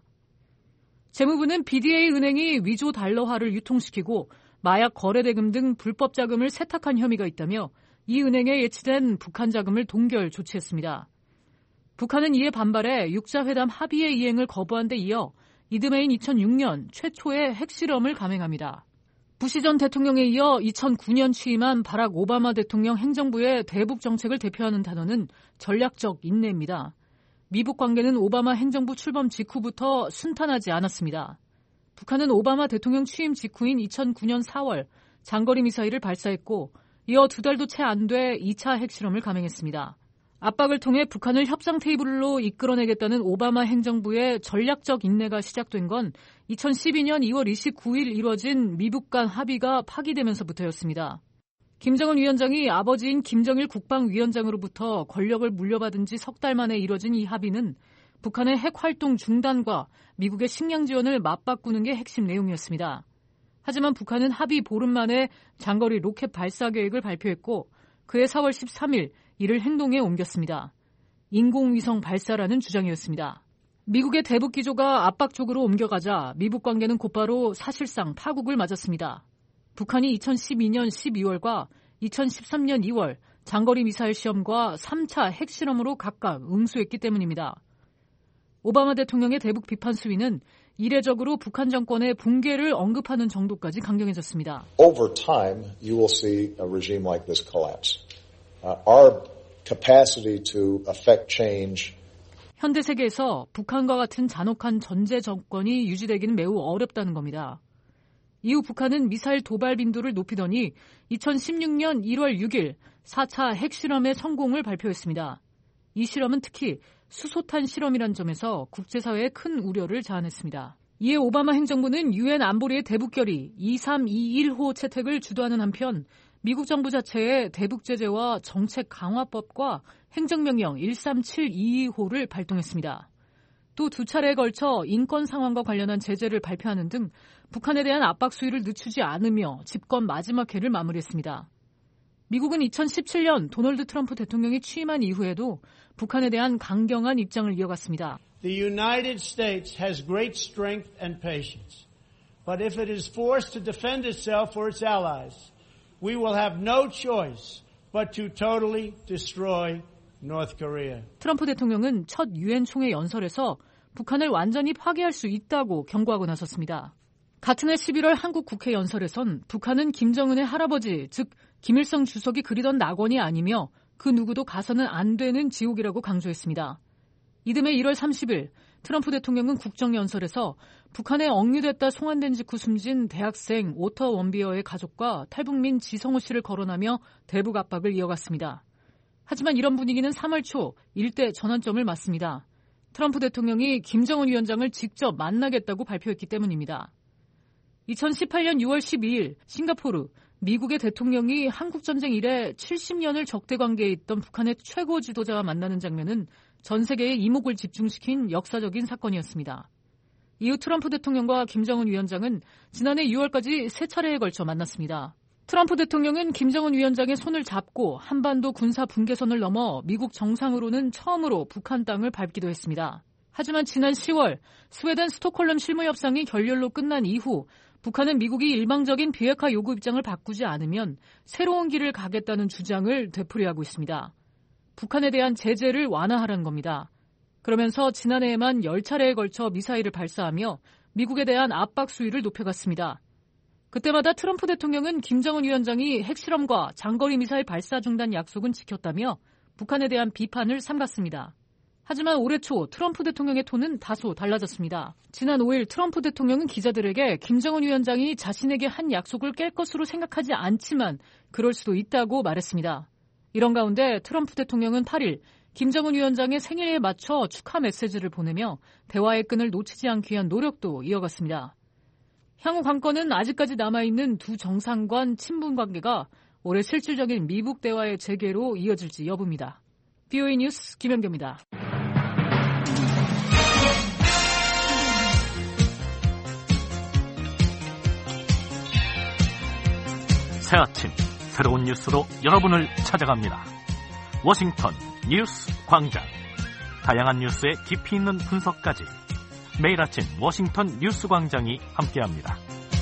재무부는 비디에이 은행이 위조 달러화를 유통시키고 마약 거래 대금 등 불법 자금을 세탁한 혐의가 있다며 이 은행에 예치된 북한 자금을 동결 조치했습니다. 북한은 이에 반발해 육자 회담 합의의 이행을 거부한 데 이어 이듬해인 이천육 년 최초의 핵실험을 감행합니다. 부시 전 대통령에 이어 이천구 년 취임한 바락 오바마 대통령 행정부의 대북 정책을 대표하는 단어는 전략적 인내입니다. 미북 관계는 오바마 행정부 출범 직후부터 순탄하지 않았습니다. 북한은 오바마 대통령 취임 직후인 이천구 년 사월 장거리 미사일을 발사했고 이어 두 달도 채 안 돼 이 차 핵실험을 감행했습니다. 압박을 통해 북한을 협상 테이블로 이끌어내겠다는 오바마 행정부의 전략적 인내가 시작된 건 이천십이 년 이월 이십구일 이뤄진 미북 간 합의가 파기되면서부터였습니다. 김정은 위원장이 아버지인 김정일 국방위원장으로부터 권력을 물려받은 지 석 달 만에 이뤄진 이 합의는 북한의 핵 활동 중단과 미국의 식량 지원을 맞바꾸는 게 핵심 내용이었습니다. 하지만 북한은 합의 보름 만에 장거리 로켓 발사 계획을 발표했고 그해 사월 십삼일 이를 행동에 옮겼습니다. 인공위성 발사라는 주장이었습니다. 미국의 대북 기조가 압박 쪽으로 옮겨가자 미북 관계는 곧바로 사실상 파국을 맞았습니다. 북한이 이천십이 년 십이월과 이천십삼 년 이월 장거리 미사일 시험과 삼 차 핵실험으로 각각 응수했기 때문입니다. 오바마 대통령의 대북 비판 수위는 이례적으로 북한 정권의 붕괴를 언급하는 정도까지 강경해졌습니다. Over time, you will see a regime like this collapse. Uh, our capacity to affect change. 현대 세계에서 북한과 같은 잔혹한 전제 정권이 유지되기는 매우 어렵다는 겁니다. 이후 북한은 미사일 도발 빈도를 높이더니 이천십육 년 일월 육일 사 차 핵실험의 성공을 발표했습니다. 이 실험은 특히 수소탄 실험이란 점에서 국제사회에 큰 우려를 자아냈습니다. 이에 오바마 행정부는 유엔 안보리의 대북결의 이삼이일호 채택을 주도하는 한편 미국 정부 자체의 대북 제재와 정책 강화법과 행정명령 일삼칠이이호를 발동했습니다. 또 두 차례에 걸쳐 인권 상황과 관련한 제재를 발표하는 등 북한에 대한 압박 수위를 늦추지 않으며 집권 마지막 해를 마무리했습니다. 미국은 이천십칠 년 도널드 트럼프 대통령이 취임한 이후에도 북한에 대한 강경한 입장을 이어갔습니다. The United States has great strength and patience. But if it is forced to defend itself or its allies, we will have no choice but to totally destroy North Korea. 트럼프 대통령은 첫 유엔 총회 연설에서 북한을 완전히 파괴할 수 있다고 경고하고 나섰습니다. 같은 해 십일월 한국 국회 연설에선 북한은 김정은의 할아버지, 즉 김일성 주석이 그리던 낙원이 아니며 그 누구도 가서는 안 되는 지옥이라고 강조했습니다. 이듬해 일월 삼십일 트럼프 대통령은 국정연설에서 북한에 억류됐다 송환된 직후 숨진 대학생 오터 원비어의 가족과 탈북민 지성호 씨를 거론하며 대북 압박을 이어갔습니다. 하지만 이런 분위기는 삼월 초 일대 전환점을 맞습니다. 트럼프 대통령이 김정은 위원장을 직접 만나겠다고 발표했기 때문입니다. 이천십팔 년 유월 십이일 싱가포르, 미국의 대통령이 한국전쟁 이래 칠십 년을 적대 관계에 있던 북한의 최고 지도자와 만나는 장면은 전 세계의 이목을 집중시킨 역사적인 사건이었습니다. 이후 트럼프 대통령과 김정은 위원장은 지난해 유월까지 세 차례에 걸쳐 만났습니다. 트럼프 대통령은 김정은 위원장의 손을 잡고 한반도 군사 분계선을 넘어 미국 정상으로는 처음으로 북한 땅을 밟기도 했습니다. 하지만 지난 시월 스웨덴 스톡홀름 실무협상이 결렬로 끝난 이후 북한은 미국이 일방적인 비핵화 요구 입장을 바꾸지 않으면 새로운 길을 가겠다는 주장을 되풀이하고 있습니다. 북한에 대한 제재를 완화하라는 겁니다. 그러면서 지난해에만 열 차례에 걸쳐 미사일을 발사하며 미국에 대한 압박 수위를 높여갔습니다. 그때마다 트럼프 대통령은 김정은 위원장이 핵실험과 장거리 미사일 발사 중단 약속은 지켰다며 북한에 대한 비판을 삼갔습니다. 하지만 올해 초 트럼프 대통령의 톤은 다소 달라졌습니다. 지난 오일 트럼프 대통령은 기자들에게 김정은 위원장이 자신에게 한 약속을 깰 것으로 생각하지 않지만 그럴 수도 있다고 말했습니다. 이런 가운데 트럼프 대통령은 팔일 김정은 위원장의 생일에 맞춰 축하 메시지를 보내며 대화의 끈을 놓치지 않기 위한 노력도 이어갔습니다. 향후 관건은 아직까지 남아있는 두 정상 간 친분 관계가 올해 실질적인 미북 대화의 재개로 이어질지 여부입니다. 비오이 뉴스 김현경입니다. 새 아침 새로운 뉴스로 여러분을 찾아갑니다. 워싱턴 뉴스 광장. 다양한 뉴스의 깊이 있는 분석까지 매일 아침 워싱턴 뉴스 광장이 함께합니다.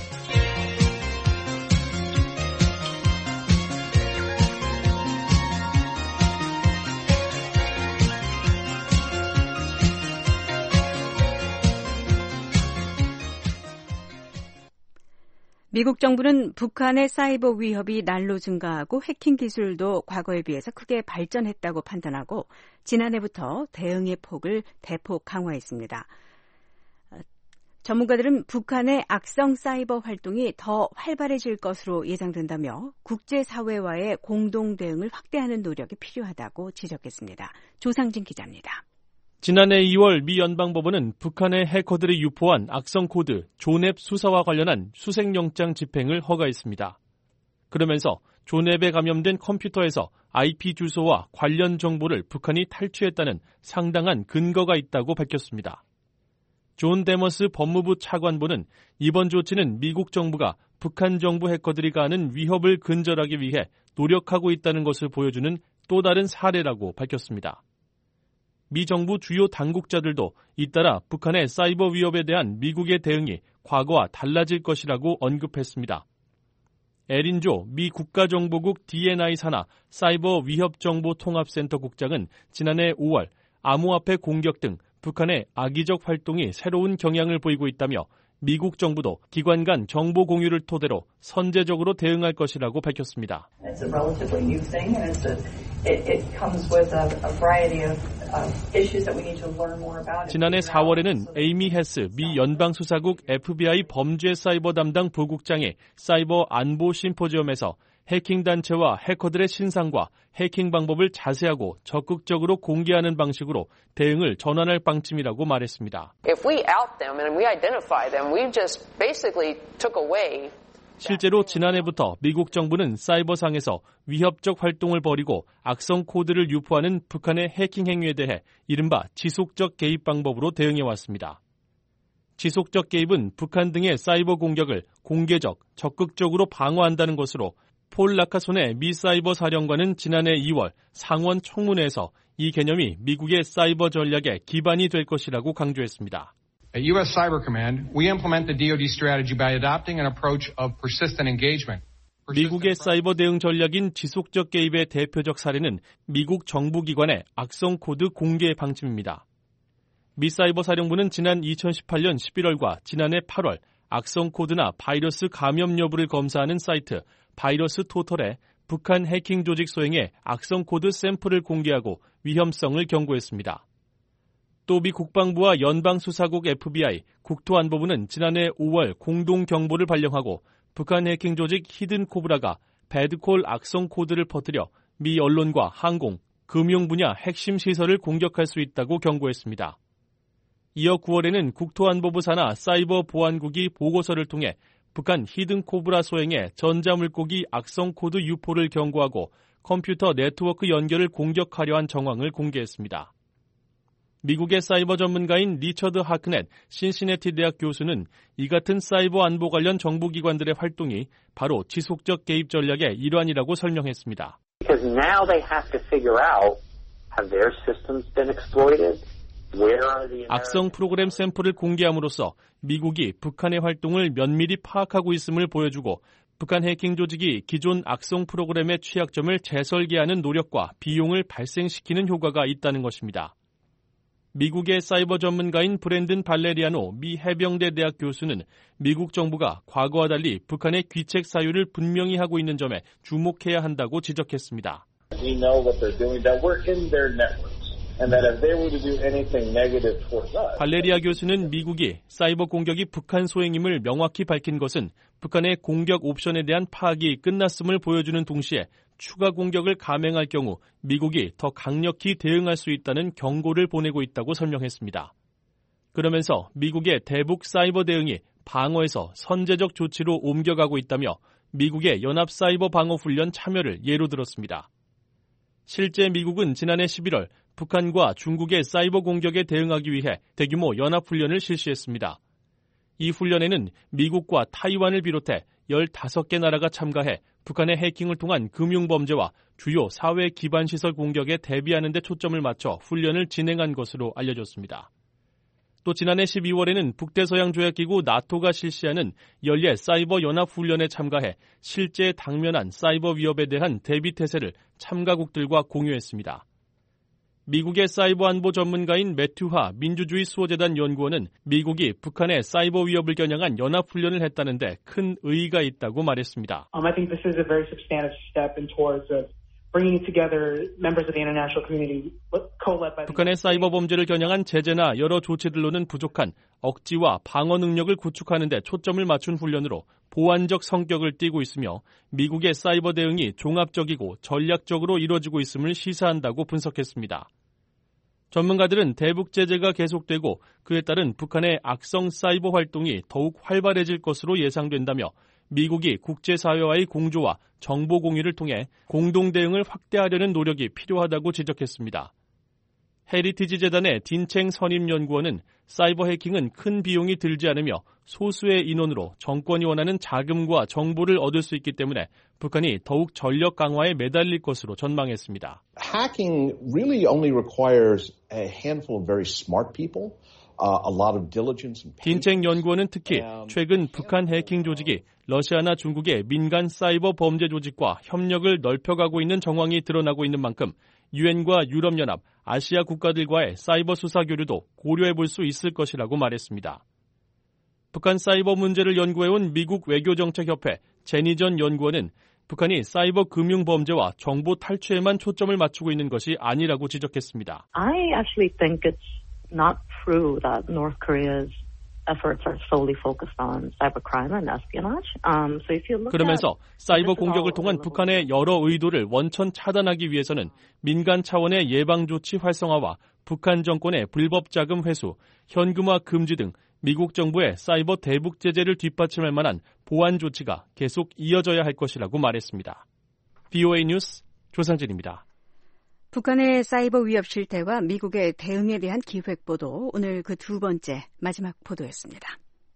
미국 정부는 북한의 사이버 위협이 날로 증가하고 해킹 기술도 과거에 비해서 크게 발전했다고 판단하고 지난해부터 대응의 폭을 대폭 강화했습니다. 전문가들은 북한의 악성 사이버 활동이 더 활발해질 것으로 예상된다며 국제사회와의 공동 대응을 확대하는 노력이 필요하다고 지적했습니다. 조상진 기자입니다. 지난해 이월 미 연방법원은 북한의 해커들이 유포한 악성 코드 존앱 수사와 관련한 수색영장 집행을 허가했습니다. 그러면서 존앱에 감염된 컴퓨터에서 아이피 주소와 관련 정보를 북한이 탈취했다는 상당한 근거가 있다고 밝혔습니다. 존 데머스 법무부 차관보는 이번 조치는 미국 정부가 북한 정부 해커들이 가하는 위협을 근절하기 위해 노력하고 있다는 것을 보여주는 또 다른 사례라고 밝혔습니다. 미 정부 주요 당국자들도 잇따라 북한의 사이버 위협에 대한 미국의 대응이 과거와 달라질 것이라고 언급했습니다. 에린조 미 국가정보국 디엔아이 산하 사이버 위협정보통합센터 국장은 지난해 오월 암호화폐 공격 등 북한의 악의적 활동이 새로운 경향을 보이고 있다며 미국 정부도 기관 간 정보 공유를 토대로 선제적으로 대응할 것이라고 밝혔습니다. It's a relatively new thing, and it's a, it, it comes with a, a variety of, of issues that we need to learn more about. 지난해 사월에는 에이미 헤스 미 연방수사국 에프비아이 범죄 사이버 담당 부국장이 사이버 안보 심포지엄에서 해킹 단체와 해커들의 신상과 해킹 방법을 자세하고 적극적으로 공개하는 방식으로 대응을 전환할 방침이라고 말했습니다. If we out them and we identify them, we just basically took away. 실제로 지난해부터 미국 정부는 사이버상에서 위협적 활동을 벌이고 악성 코드를 유포하는 북한의 해킹 행위에 대해 이른바 지속적 개입 방법으로 대응해왔습니다. 지속적 개입은 북한 등의 사이버 공격을 공개적, 적극적으로 방어한다는 것으로 폴 라카손의 미 사이버 사령관은 지난해 이월 상원 청문회에서 이 개념이 미국의 사이버 전략의 기반이 될 것이라고 강조했습니다. At U S Cyber Command, we implement the D O D strategy by adopting an approach of persistent engagement. 미국의 사이버 대응 전략인 지속적 개입의 대표적 사례는 미국 정부기관의 악성 코드 공개 방침입니다. 미 사이버 사령부는 지난 이천십팔년 십일월과 지난해 팔월 악성 코드나 바이러스 감염 여부를 검사하는 사이트 바이러스 토털에 북한 해킹 조직 소행의 악성 코드 샘플을 공개하고 위험성을 경고했습니다. 또 미 국방부와 연방수사국 에프비아이, 국토안보부는 지난해 오월 공동 경보를 발령하고 북한 해킹 조직 히든 코브라가 배드콜 악성 코드를 퍼뜨려 미 언론과 항공, 금융 분야 핵심 시설을 공격할 수 있다고 경고했습니다. 이어 구월에는 국토안보부 산하 사이버 보안국이 보고서를 통해 북한 히든 코브라 소행의 전자물고기 악성 코드 유포를 경고하고 컴퓨터 네트워크 연결을 공격하려 한 정황을 공개했습니다. 미국의 사이버 전문가인 리처드 하크넷 신시내티 대학 교수는 이 같은 사이버 안보 관련 정보기관들의 활동이 바로 지속적 개입 전략의 일환이라고 설명했습니다. Because now they have to figure out, have their systems been exploited? 악성 프로그램 샘플을 공개함으로써 미국이 북한의 활동을 면밀히 파악하고 있음을 보여주고 북한 해킹 조직이 기존 악성 프로그램의 취약점을 재설계하는 노력과 비용을 발생시키는 효과가 있다는 것입니다. 미국의 사이버 전문가인 브랜든 발레리아노 미 해병대 대학 교수는 미국 정부가 과거와 달리 북한의 귀책 사유를 분명히 하고 있는 점에 주목해야 한다고 지적했습니다. We know what they're doing, that we're in their networks. 발레리아 교수는 미국이 사이버 공격이 북한 소행임을 명확히 밝힌 것은 북한의 공격 옵션에 대한 파악이 끝났음을 보여주는 동시에 추가 공격을 감행할 경우 미국이 더 강력히 대응할 수 있다는 경고를 보내고 있다고 설명했습니다. 그러면서 미국의 대북 사이버 대응이 방어에서 선제적 조치로 옮겨가고 있다며 미국의 연합 사이버 방어 훈련 참여를 예로 들었습니다. 실제 미국은 지난해 십일월 북한과 중국의 사이버 공격에 대응하기 위해 대규모 연합훈련을 실시했습니다. 이 훈련에는 미국과 타이완을 비롯해 열다섯 개 나라가 참가해 북한의 해킹을 통한 금융범죄와 주요 사회 기반 시설 공격에 대비하는 데 초점을 맞춰 훈련을 진행한 것으로 알려졌습니다. 또 지난해 십이월에는 북대서양조약기구 나토가 실시하는 연례 사이버 연합훈련에 참가해 실제 당면한 사이버 위협에 대한 대비태세를 참가국들과 공유했습니다. 미국의 사이버 안보 전문가인 매튜하 민주주의 수호재단 연구원은 미국이 북한의 사이버 위협을 겨냥한 연합훈련을 했다는데 큰 의의가 있다고 말했습니다. Um, I think this is a very substantive step in towards uh, bringing together members of the international community 북한의 사이버 범죄를 겨냥한 제재나 여러 조치들로는 부족한 억지와 방어 능력을 구축하는 데 초점을 맞춘 훈련으로 보완적 성격을 띠고 있으며 미국의 사이버 대응이 종합적이고 전략적으로 이루어지고 있음을 시사한다고 분석했습니다. 전문가들은 대북 제재가 계속되고 그에 따른 북한의 악성 사이버 활동이 더욱 활발해질 것으로 예상된다며 미국이 국제사회와의 공조와 정보 공유를 통해 공동 대응을 확대하려는 노력이 필요하다고 지적했습니다. 헤리티지 재단의 딘챙 선임연구원은 사이버 해킹은 큰 비용이 들지 않으며 소수의 인원으로 정권이 원하는 자금과 정보를 얻을 수 있기 때문에 북한이 더욱 전력 강화에 매달릴 것으로 전망했습니다. Hacking really only requires a handful of very smart people. 딘챙 연구원은 특히 최근 북한 해킹 조직이 러시아나 중국의 민간 사이버 범죄 조직과 협력을 넓혀가고 있는 정황이 드러나고 있는 만큼 유엔과 유럽연합, 아시아 국가들과의 사이버 수사 교류도 고려해볼 수 있을 것이라고 말했습니다. 북한 사이버 문제를 연구해온 미국 외교정책협회 제니전 연구원은 북한이 사이버 금융 범죄와 정보 탈취에만 초점을 맞추고 있는 것이 아니라고 지적했습니다. I actually think it's not true that North Korea's efforts are solely focused on cybercrime and espionage. Um, so if you look 그러면서 사이버 공격을 통한 북한의 여러 의도를 원천 차단하기 위해서는 민간 차원의 예방 조치 활성화와 북한 정권의 불법 자금 회수, 현금화 금지 등 미국 정부의 사이버 대북 제재를 뒷받침할 만한 보완 조치가 계속 이어져야 할 것이라고 말했습니다. 브이오에이 뉴스 조상진입니다. 북한의 사이버 위협 실태와 미국의 대응에 대한 기획 보도, 오늘 그 두 번째 마지막 보도였습니다.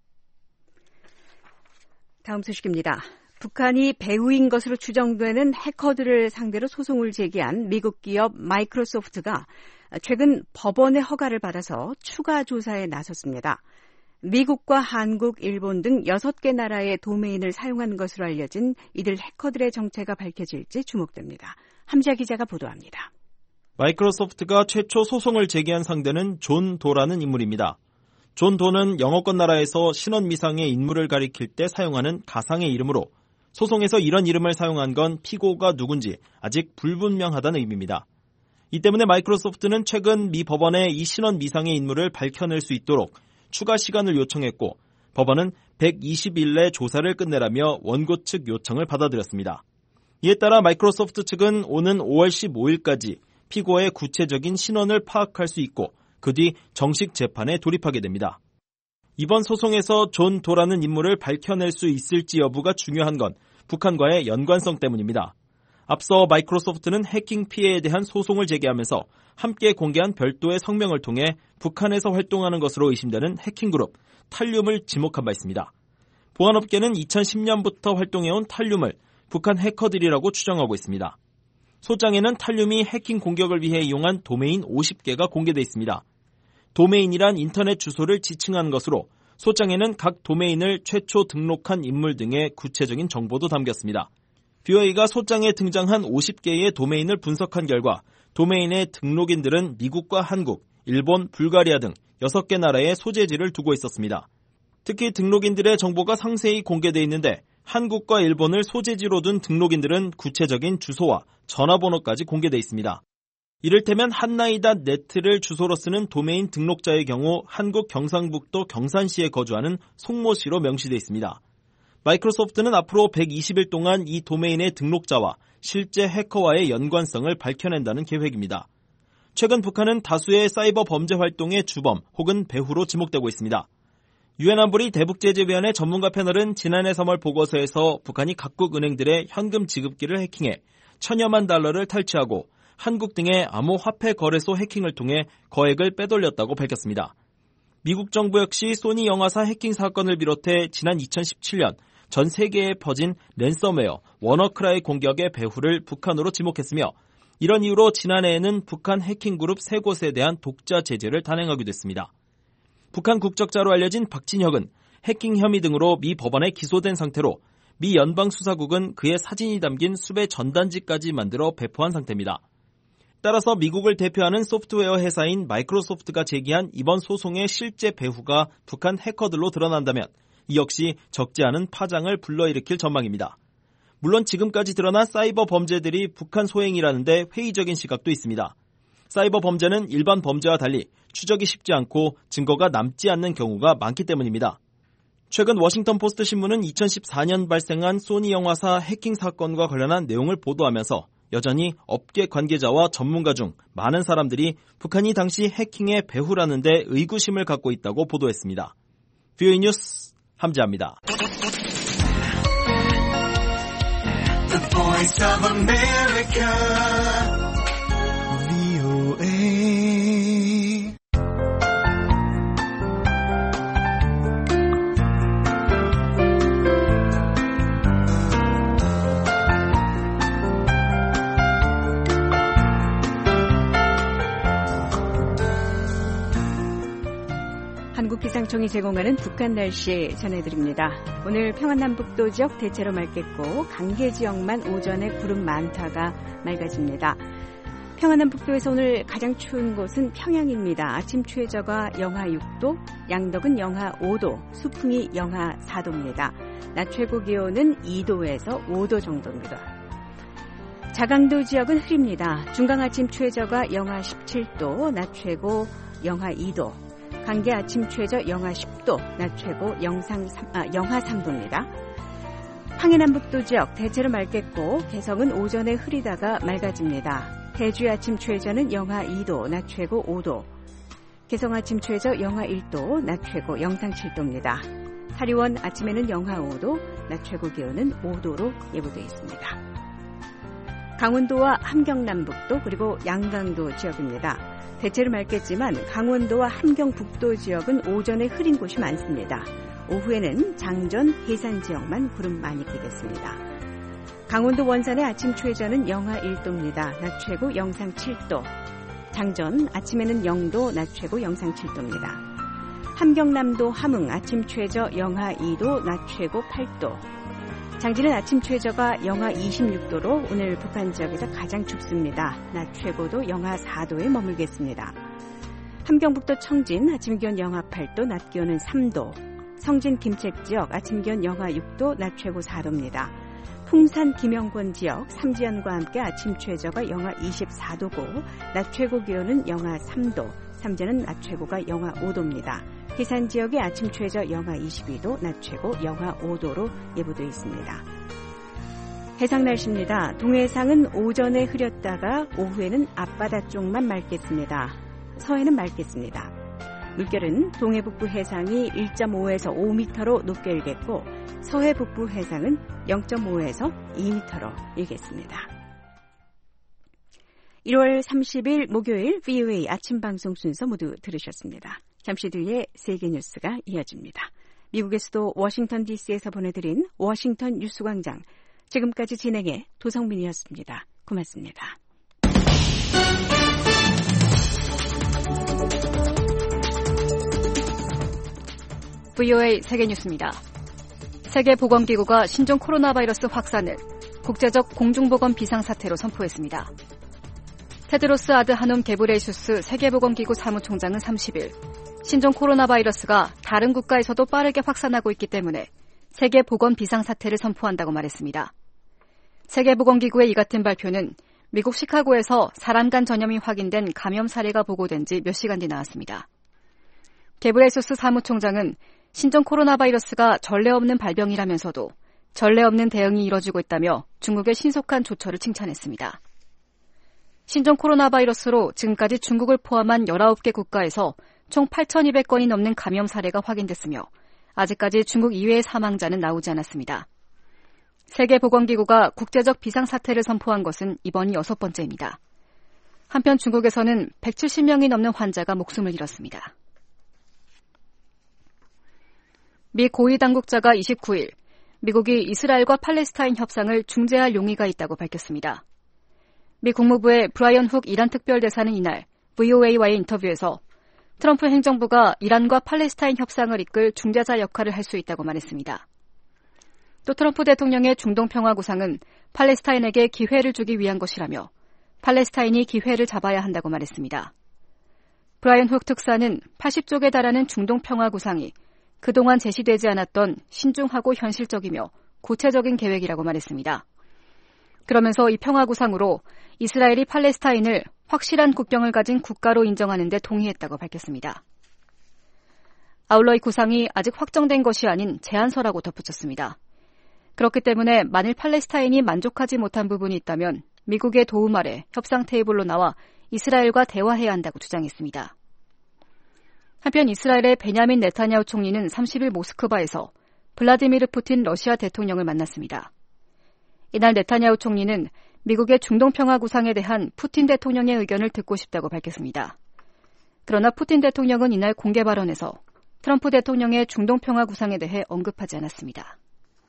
다음 소식입니다. 북한이 배후인 것으로 추정되는 해커들을 상대로 소송을 제기한 미국 기업 마이크로소프트가 최근 법원의 허가를 받아서 추가 조사에 나섰습니다. 미국과 한국, 일본 등 여섯 개 나라의 도메인을 사용한 것으로 알려진 이들 해커들의 정체가 밝혀질지 주목됩니다. 함지아 기자가 보도합니다. 마이크로소프트가 최초 소송을 제기한 상대는 존 도라는 인물입니다. 존 도는 영어권 나라에서 신원 미상의 인물을 가리킬 때 사용하는 가상의 이름으로 소송에서 이런 이름을 사용한 건 피고가 누군지 아직 불분명하다는 의미입니다. 이 때문에 마이크로소프트는 최근 미 법원에 이 신원 미상의 인물을 밝혀낼 수 있도록 추가 시간을 요청했고 법원은 백이십 일 내 조사를 끝내라며 원고 측 요청을 받아들였습니다. 이에 따라 마이크로소프트 측은 오는 오월 십오일까지 피고의 구체적인 신원을 파악할 수 있고 그 뒤 정식 재판에 돌입하게 됩니다. 이번 소송에서 존 도라는 인물을 밝혀낼 수 있을지 여부가 중요한 건 북한과의 연관성 때문입니다. 앞서 마이크로소프트는 해킹 피해에 대한 소송을 제기하면서 함께 공개한 별도의 성명을 통해 북한에서 활동하는 것으로 의심되는 해킹그룹 탈륨을 지목한 바 있습니다. 보안업계는 이천십 년부터 활동해온 탈륨을 북한 해커들이라고 추정하고 있습니다. 소장에는 탈륨이 해킹 공격을 위해 이용한 도메인 오십 개가 공개돼 있습니다. 도메인이란 인터넷 주소를 지칭하는 것으로 소장에는 각 도메인을 최초 등록한 인물 등의 구체적인 정보도 담겼습니다. 브이오에이가 소장에 등장한 오십 개의 도메인을 분석한 결과 도메인의 등록인들은 미국과 한국, 일본, 불가리아 등 여섯 개 나라의 소재지를 두고 있었습니다. 특히 등록인들의 정보가 상세히 공개돼 있는데 한국과 일본을 소재지로 둔 등록인들은 구체적인 주소와 전화번호까지 공개돼 있습니다. 이를테면 한나이.net를 주소로 쓰는 도메인 등록자의 경우 한국 경상북도 경산시에 거주하는 송모 씨로 명시돼 있습니다. 마이크로소프트는 앞으로 백이십 일 동안 이 도메인의 등록자와 실제 해커와의 연관성을 밝혀낸다는 계획입니다. 최근 북한은 다수의 사이버 범죄 활동의 주범 혹은 배후로 지목되고 있습니다. 유엔 안보리 대북제재위원회 전문가 패널은 지난해 삼월 보고서에서 북한이 각국 은행들의 현금 지급기를 해킹해 천여만 달러를 탈취하고 한국 등의 암호화폐 거래소 해킹을 통해 거액을 빼돌렸다고 밝혔습니다. 미국 정부 역시 소니 영화사 해킹 사건을 비롯해 지난 이천십칠 년 전 세계에 퍼진 랜섬웨어, 워너크라이 공격의 배후를 북한으로 지목했으며 이런 이유로 지난해에는 북한 해킹그룹 세 곳에 대한 독자 제재를 단행하기도 했습니다. 북한 국적자로 알려진 박진혁은 해킹 혐의 등으로 미 법원에 기소된 상태로 미 연방수사국은 그의 사진이 담긴 수배 전단지까지 만들어 배포한 상태입니다. 따라서 미국을 대표하는 소프트웨어 회사인 마이크로소프트가 제기한 이번 소송의 실제 배후가 북한 해커들로 드러난다면 이 역시 적지 않은 파장을 불러일으킬 전망입니다. 물론 지금까지 드러난 사이버 범죄들이 북한 소행이라는데 회의적인 시각도 있습니다. 사이버 범죄는 일반 범죄와 달리 추적이 쉽지 않고 증거가 남지 않는 경우가 많기 때문입니다. 최근 워싱턴 포스트 신문은 이천십사 년 발생한 소니 영화사 해킹 사건과 관련한 내용을 보도하면서 여전히 업계 관계자와 전문가 중 많은 사람들이 북한이 당시 해킹의 배후라는 데 의구심을 갖고 있다고 보도했습니다. 브이오에이 뉴스 함지아입니다. The Voice of America, 브이오에이. 한국기상청이 제공하는 북한 날씨 전해드립니다. 오늘 평안남북도 지역 대체로 맑겠고 강계 지역만 오전에 구름 많다가 맑아집니다. 평안남북도에서 오늘 가장 추운 곳은 평양입니다. 아침 최저가 영하 육 도, 양덕은 영하 오 도, 수풍이 영하 사 도입니다. 낮 최고 기온은 이 도에서 오 도 정도입니다. 자강도 지역은 흐립니다. 중강 아침 최저가 영하 십칠 도, 낮 최고 영하 이 도. 강계 아침 최저 영하 십 도, 낮 최고 영상 삼, 아, 영하 삼 도입니다. 황해남북도 지역 대체로 맑겠고 개성은 오전에 흐리다가 맑아집니다. 대주 아침 최저는 영하 이 도, 낮 최고 오 도. 개성 아침 최저 영하 일 도, 낮 최고 영상 칠 도입니다. 사리원 아침에는 영하 오 도, 낮 최고 기온은 오 도로 예보되어 있습니다. 강원도와 함경남북도 그리고 양강도 지역입니다. 대체로 맑겠지만 강원도와 함경북도 지역은 오전에 흐린 곳이 많습니다. 오후에는 장전, 해산 지역만 구름 많이 끼겠습니다. 강원도 원산의 아침 최저는 영하 일 도입니다. 낮 최고 영상 칠 도. 장전 아침에는 영 도, 낮 최고 영상 칠 도입니다. 함경남도 함흥 아침 최저 영하 이 도, 낮 최고 팔 도. 장진은 아침 최저가 영하 이십육 도로 오늘 북한 지역에서 가장 춥습니다. 낮 최고도 영하 사 도에 머물겠습니다. 함경북도 청진 아침 기온 영하 팔 도, 낮 기온은 삼 도. 성진 김책 지역 아침 기온 영하 육 도, 낮 최고 사 도입니다. 풍산 김영권 지역 삼지연과 함께 아침 최저가 영하 이십사 도고 낮 최고 기온은 영하 삼 도. 삼지연은 낮 최고가 영하 오 도입니다. 해산 지역의 아침 최저 영하 이십이 도, 낮 최고 영하 오 도로 예보되어 있습니다. 해상 날씨입니다. 동해상은 오전에 흐렸다가 오후에는 앞바다 쪽만 맑겠습니다. 서해는 맑겠습니다. 물결은 동해 북부 해상이 일 점 오에서 오 미터로 높게 일겠고 서해 북부 해상은 영 점 오에서 이 미터로 일겠습니다. 일월 삼십일 목요일 브이오에이 아침 방송 순서 모두 들으셨습니다. 잠시 뒤에 세계 뉴스가 이어집니다. 미국의 수도 워싱턴 디씨에서 보내드린 워싱턴 뉴스광장. 지금까지 진행해 도성민이었습니다. 고맙습니다. 브이오에이 세계 뉴스입니다. 세계보건기구가 신종 코로나 바이러스 확산을 국제적 공중보건 비상사태로 선포했습니다. 테드로스 아드하놈 게브레이수스 세계보건기구 사무총장은 삼십일 신종 코로나 바이러스가 다른 국가에서도 빠르게 확산하고 있기 때문에 세계보건 비상사태를 선포한다고 말했습니다. 세계보건기구의 이 같은 발표는 미국 시카고에서 사람 간 전염이 확인된 감염 사례가 보고된 지 몇 시간 뒤 나왔습니다. 게브레이수스 사무총장은 신종 코로나 바이러스가 전례 없는 발병이라면서도 전례 없는 대응이 이뤄지고 있다며 중국의 신속한 조처를 칭찬했습니다. 신종 코로나 바이러스로 지금까지 중국을 포함한 열아홉 개 국가에서 총 팔천이백 건이 넘는 감염 사례가 확인됐으며 아직까지 중국 이외의 사망자는 나오지 않았습니다. 세계보건기구가 국제적 비상사태를 선포한 것은 이번이 여섯 번째입니다. 한편 중국에서는 백칠십 명이 넘는 환자가 목숨을 잃었습니다. 미 고위 당국자가 이십구일 미국이 이스라엘과 팔레스타인 협상을 중재할 용의가 있다고 밝혔습니다. 미 국무부의 브라이언 훅 이란 특별대사는 이날 브이오에이와의 인터뷰에서 트럼프 행정부가 이란과 팔레스타인 협상을 이끌 중재자 역할을 할 수 있다고 말했습니다. 또 트럼프 대통령의 중동평화 구상은 팔레스타인에게 기회를 주기 위한 것이라며 팔레스타인이 기회를 잡아야 한다고 말했습니다. 브라이언 훅 특사는 팔십 쪽에 달하는 중동평화 구상이 그동안 제시되지 않았던 신중하고 현실적이며 구체적인 계획이라고 말했습니다. 그러면서 이 평화구상으로 이스라엘이 팔레스타인을 확실한 국경을 가진 국가로 인정하는 데 동의했다고 밝혔습니다. 아울러 이 구상이 아직 확정된 것이 아닌 제안서라고 덧붙였습니다. 그렇기 때문에 만일 팔레스타인이 만족하지 못한 부분이 있다면 미국의 도움 아래 협상 테이블로 나와 이스라엘과 대화해야 한다고 주장했습니다. 한편 이스라엘의 베냐민 네타냐후 총리는 삼십 일 모스크바에서 블라디미르 푸틴 러시아 대통령을 만났습니다. 이날 네타냐후 총리는 미국의 중동 평화 구상에 대한 푸틴 대통령의 의견을 듣고 싶다고 밝혔습니다. 그러나 푸틴 대통령은 이날 공개 발언에서 트럼프 대통령의 중동 평화 구상에 대해 언급하지 않았습니다.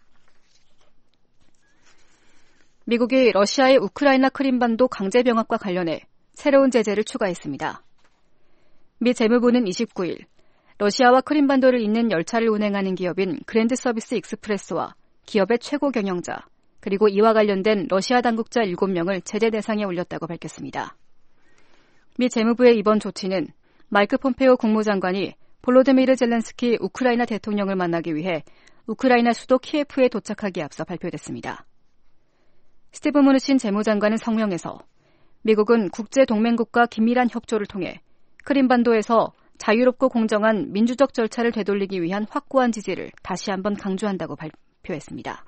미국이 러시아의 우크라이나 크림반도 강제 병합과 관련해 새로운 제재를 추가했습니다. 미 재무부는 이십구 일 러시아와 크림반도를 잇는 열차를 운행하는 기업인 그랜드 서비스 익스프레스와 기업의 최고 경영자 그리고 이와 관련된 러시아 당국자 일곱 명을 제재 대상에 올렸다고 밝혔습니다. 미 재무부의 이번 조치는 마이크 폼페오 국무장관이 볼로디미르 젤렌스키 우크라이나 대통령을 만나기 위해 우크라이나 수도 키예프에 도착하기에 앞서 발표됐습니다. 스티브 무누신 재무장관은 성명에서 미국은 국제동맹국과 긴밀한 협조를 통해 크림반도에서 자유롭고 공정한 민주적 절차를 되돌리기 위한 확고한 지지를 다시 한번 강조한다고 발표했습니다.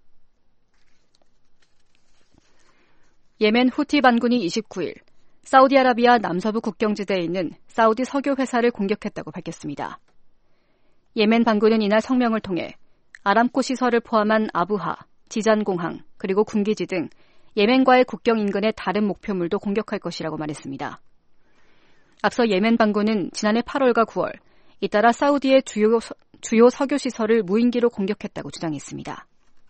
예멘 후티 반군이 이십구 일 사우디아라비아 남서부 국경지대에 있는 사우디 석유 회사를 공격했다고 밝혔습니다. 예멘 반군은 이날 성명을 통해 아람코 시설을 포함한 아부하, 지잔공항, 그리고 군기지 등 예멘과의 국경 인근의 다른 목표물도 공격할 것이라고 말했습니다. 앞서 예멘 반군은 지난해 팔월과 구월, 잇따라 사우디의 주요, 주요 석유 시설을 무인기로 공격했다고 주장했습니다.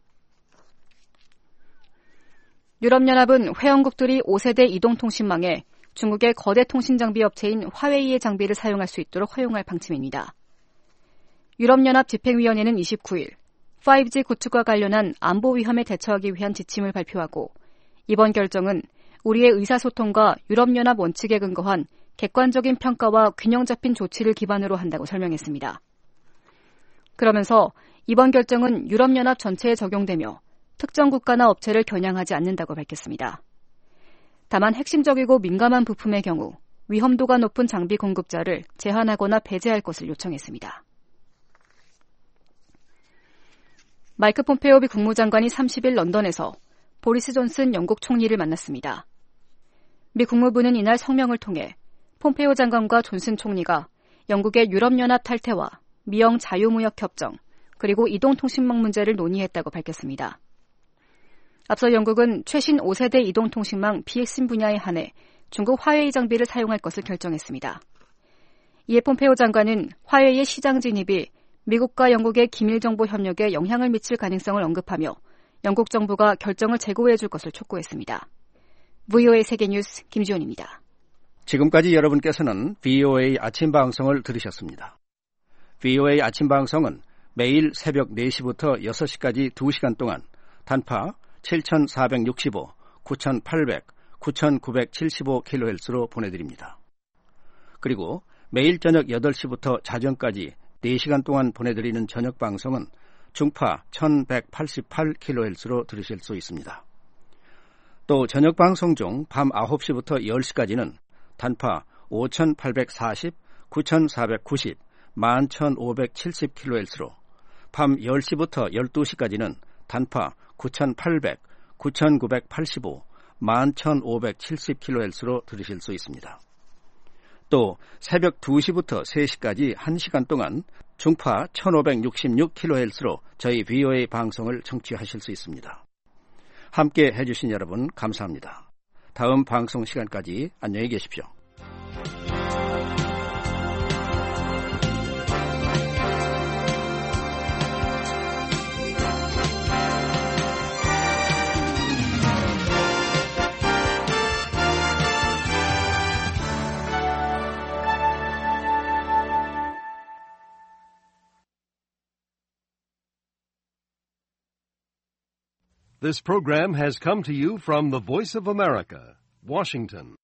유럽연합은 회원국들이 오 세대 이동통신망에 중국의 거대 통신장비 업체인 화웨이의 장비를 사용할 수 있도록 허용할 방침입니다. 유럽연합 집행위원회는 이십구 일 파이브 지 구축과 관련한 안보 위험에 대처하기 위한 지침을 발표하고 이번 결정은 우리의 의사소통과 유럽연합 원칙에 근거한 객관적인 평가와 균형 잡힌 조치를 기반으로 한다고 설명했습니다. 그러면서 이번 결정은 유럽연합 전체에 적용되며 특정 국가나 업체를 겨냥하지 않는다고 밝혔습니다. 다만 핵심적이고 민감한 부품의 경우 위험도가 높은 장비 공급자를 제한하거나 배제할 것을 요청했습니다. 마이크 폼페오 미 국무장관이 삼십 일 런던에서 보리스 존슨 영국 총리를 만났습니다. 미 국무부는 이날 성명을 통해 폼페오 장관과 존슨 총리가 영국의 유럽연합 탈퇴와 미영 자유무역협정 그리고 이동통신망 문제를 논의했다고 밝혔습니다. 앞서 영국은 최신 오 세대 이동통신망 비핵심 분야에 한해 중국 화웨이 장비를 사용할 것을 결정했습니다. 이에 폼페오 장관은 화웨이의 시장 진입이 미국과 영국의 기밀정보 협력에 영향을 미칠 가능성을 언급하며 영국 정부가 결정을 재고해 줄 것을 촉구했습니다. 브이오에이 세계뉴스 김지원입니다. 지금까지 여러분께서는 브이오에이 아침 방송을 들으셨습니다. 브이오에이 아침 방송은 매일 새벽 네 시부터 여섯 시까지 두 시간 동안 단파 칠천사백육십오, 구천팔백, 구천구백칠십오 킬로헤르츠로 보내드립니다. 그리고 매일 저녁 여덟 시부터 자정까지 네 시간 동안 보내드리는 저녁 방송은 중파 천백팔십팔 킬로헤르츠로 들으실 수 있습니다. 또 저녁 방송 중 밤 아홉 시부터 열 시까지는 단파 오천팔백사십, 구천사백구십, 만 천오백칠십 킬로헤르츠로 밤 열 시부터 열두 시까지는 단파 구천팔백, 구천구백팔십오, 만 천오백칠십 킬로헤르츠로 들으실 수 있습니다. 또 새벽 두 시부터 세 시까지 한 시간 동안 중파 천오백육십육 킬로헤르츠로 저희 브이오에이 방송을 청취하실 수 있습니다. 함께 해주신 여러분 감사합니다. 다음 방송 시간까지 안녕히 계십시오. This program has come to you from the Voice of America, Washington.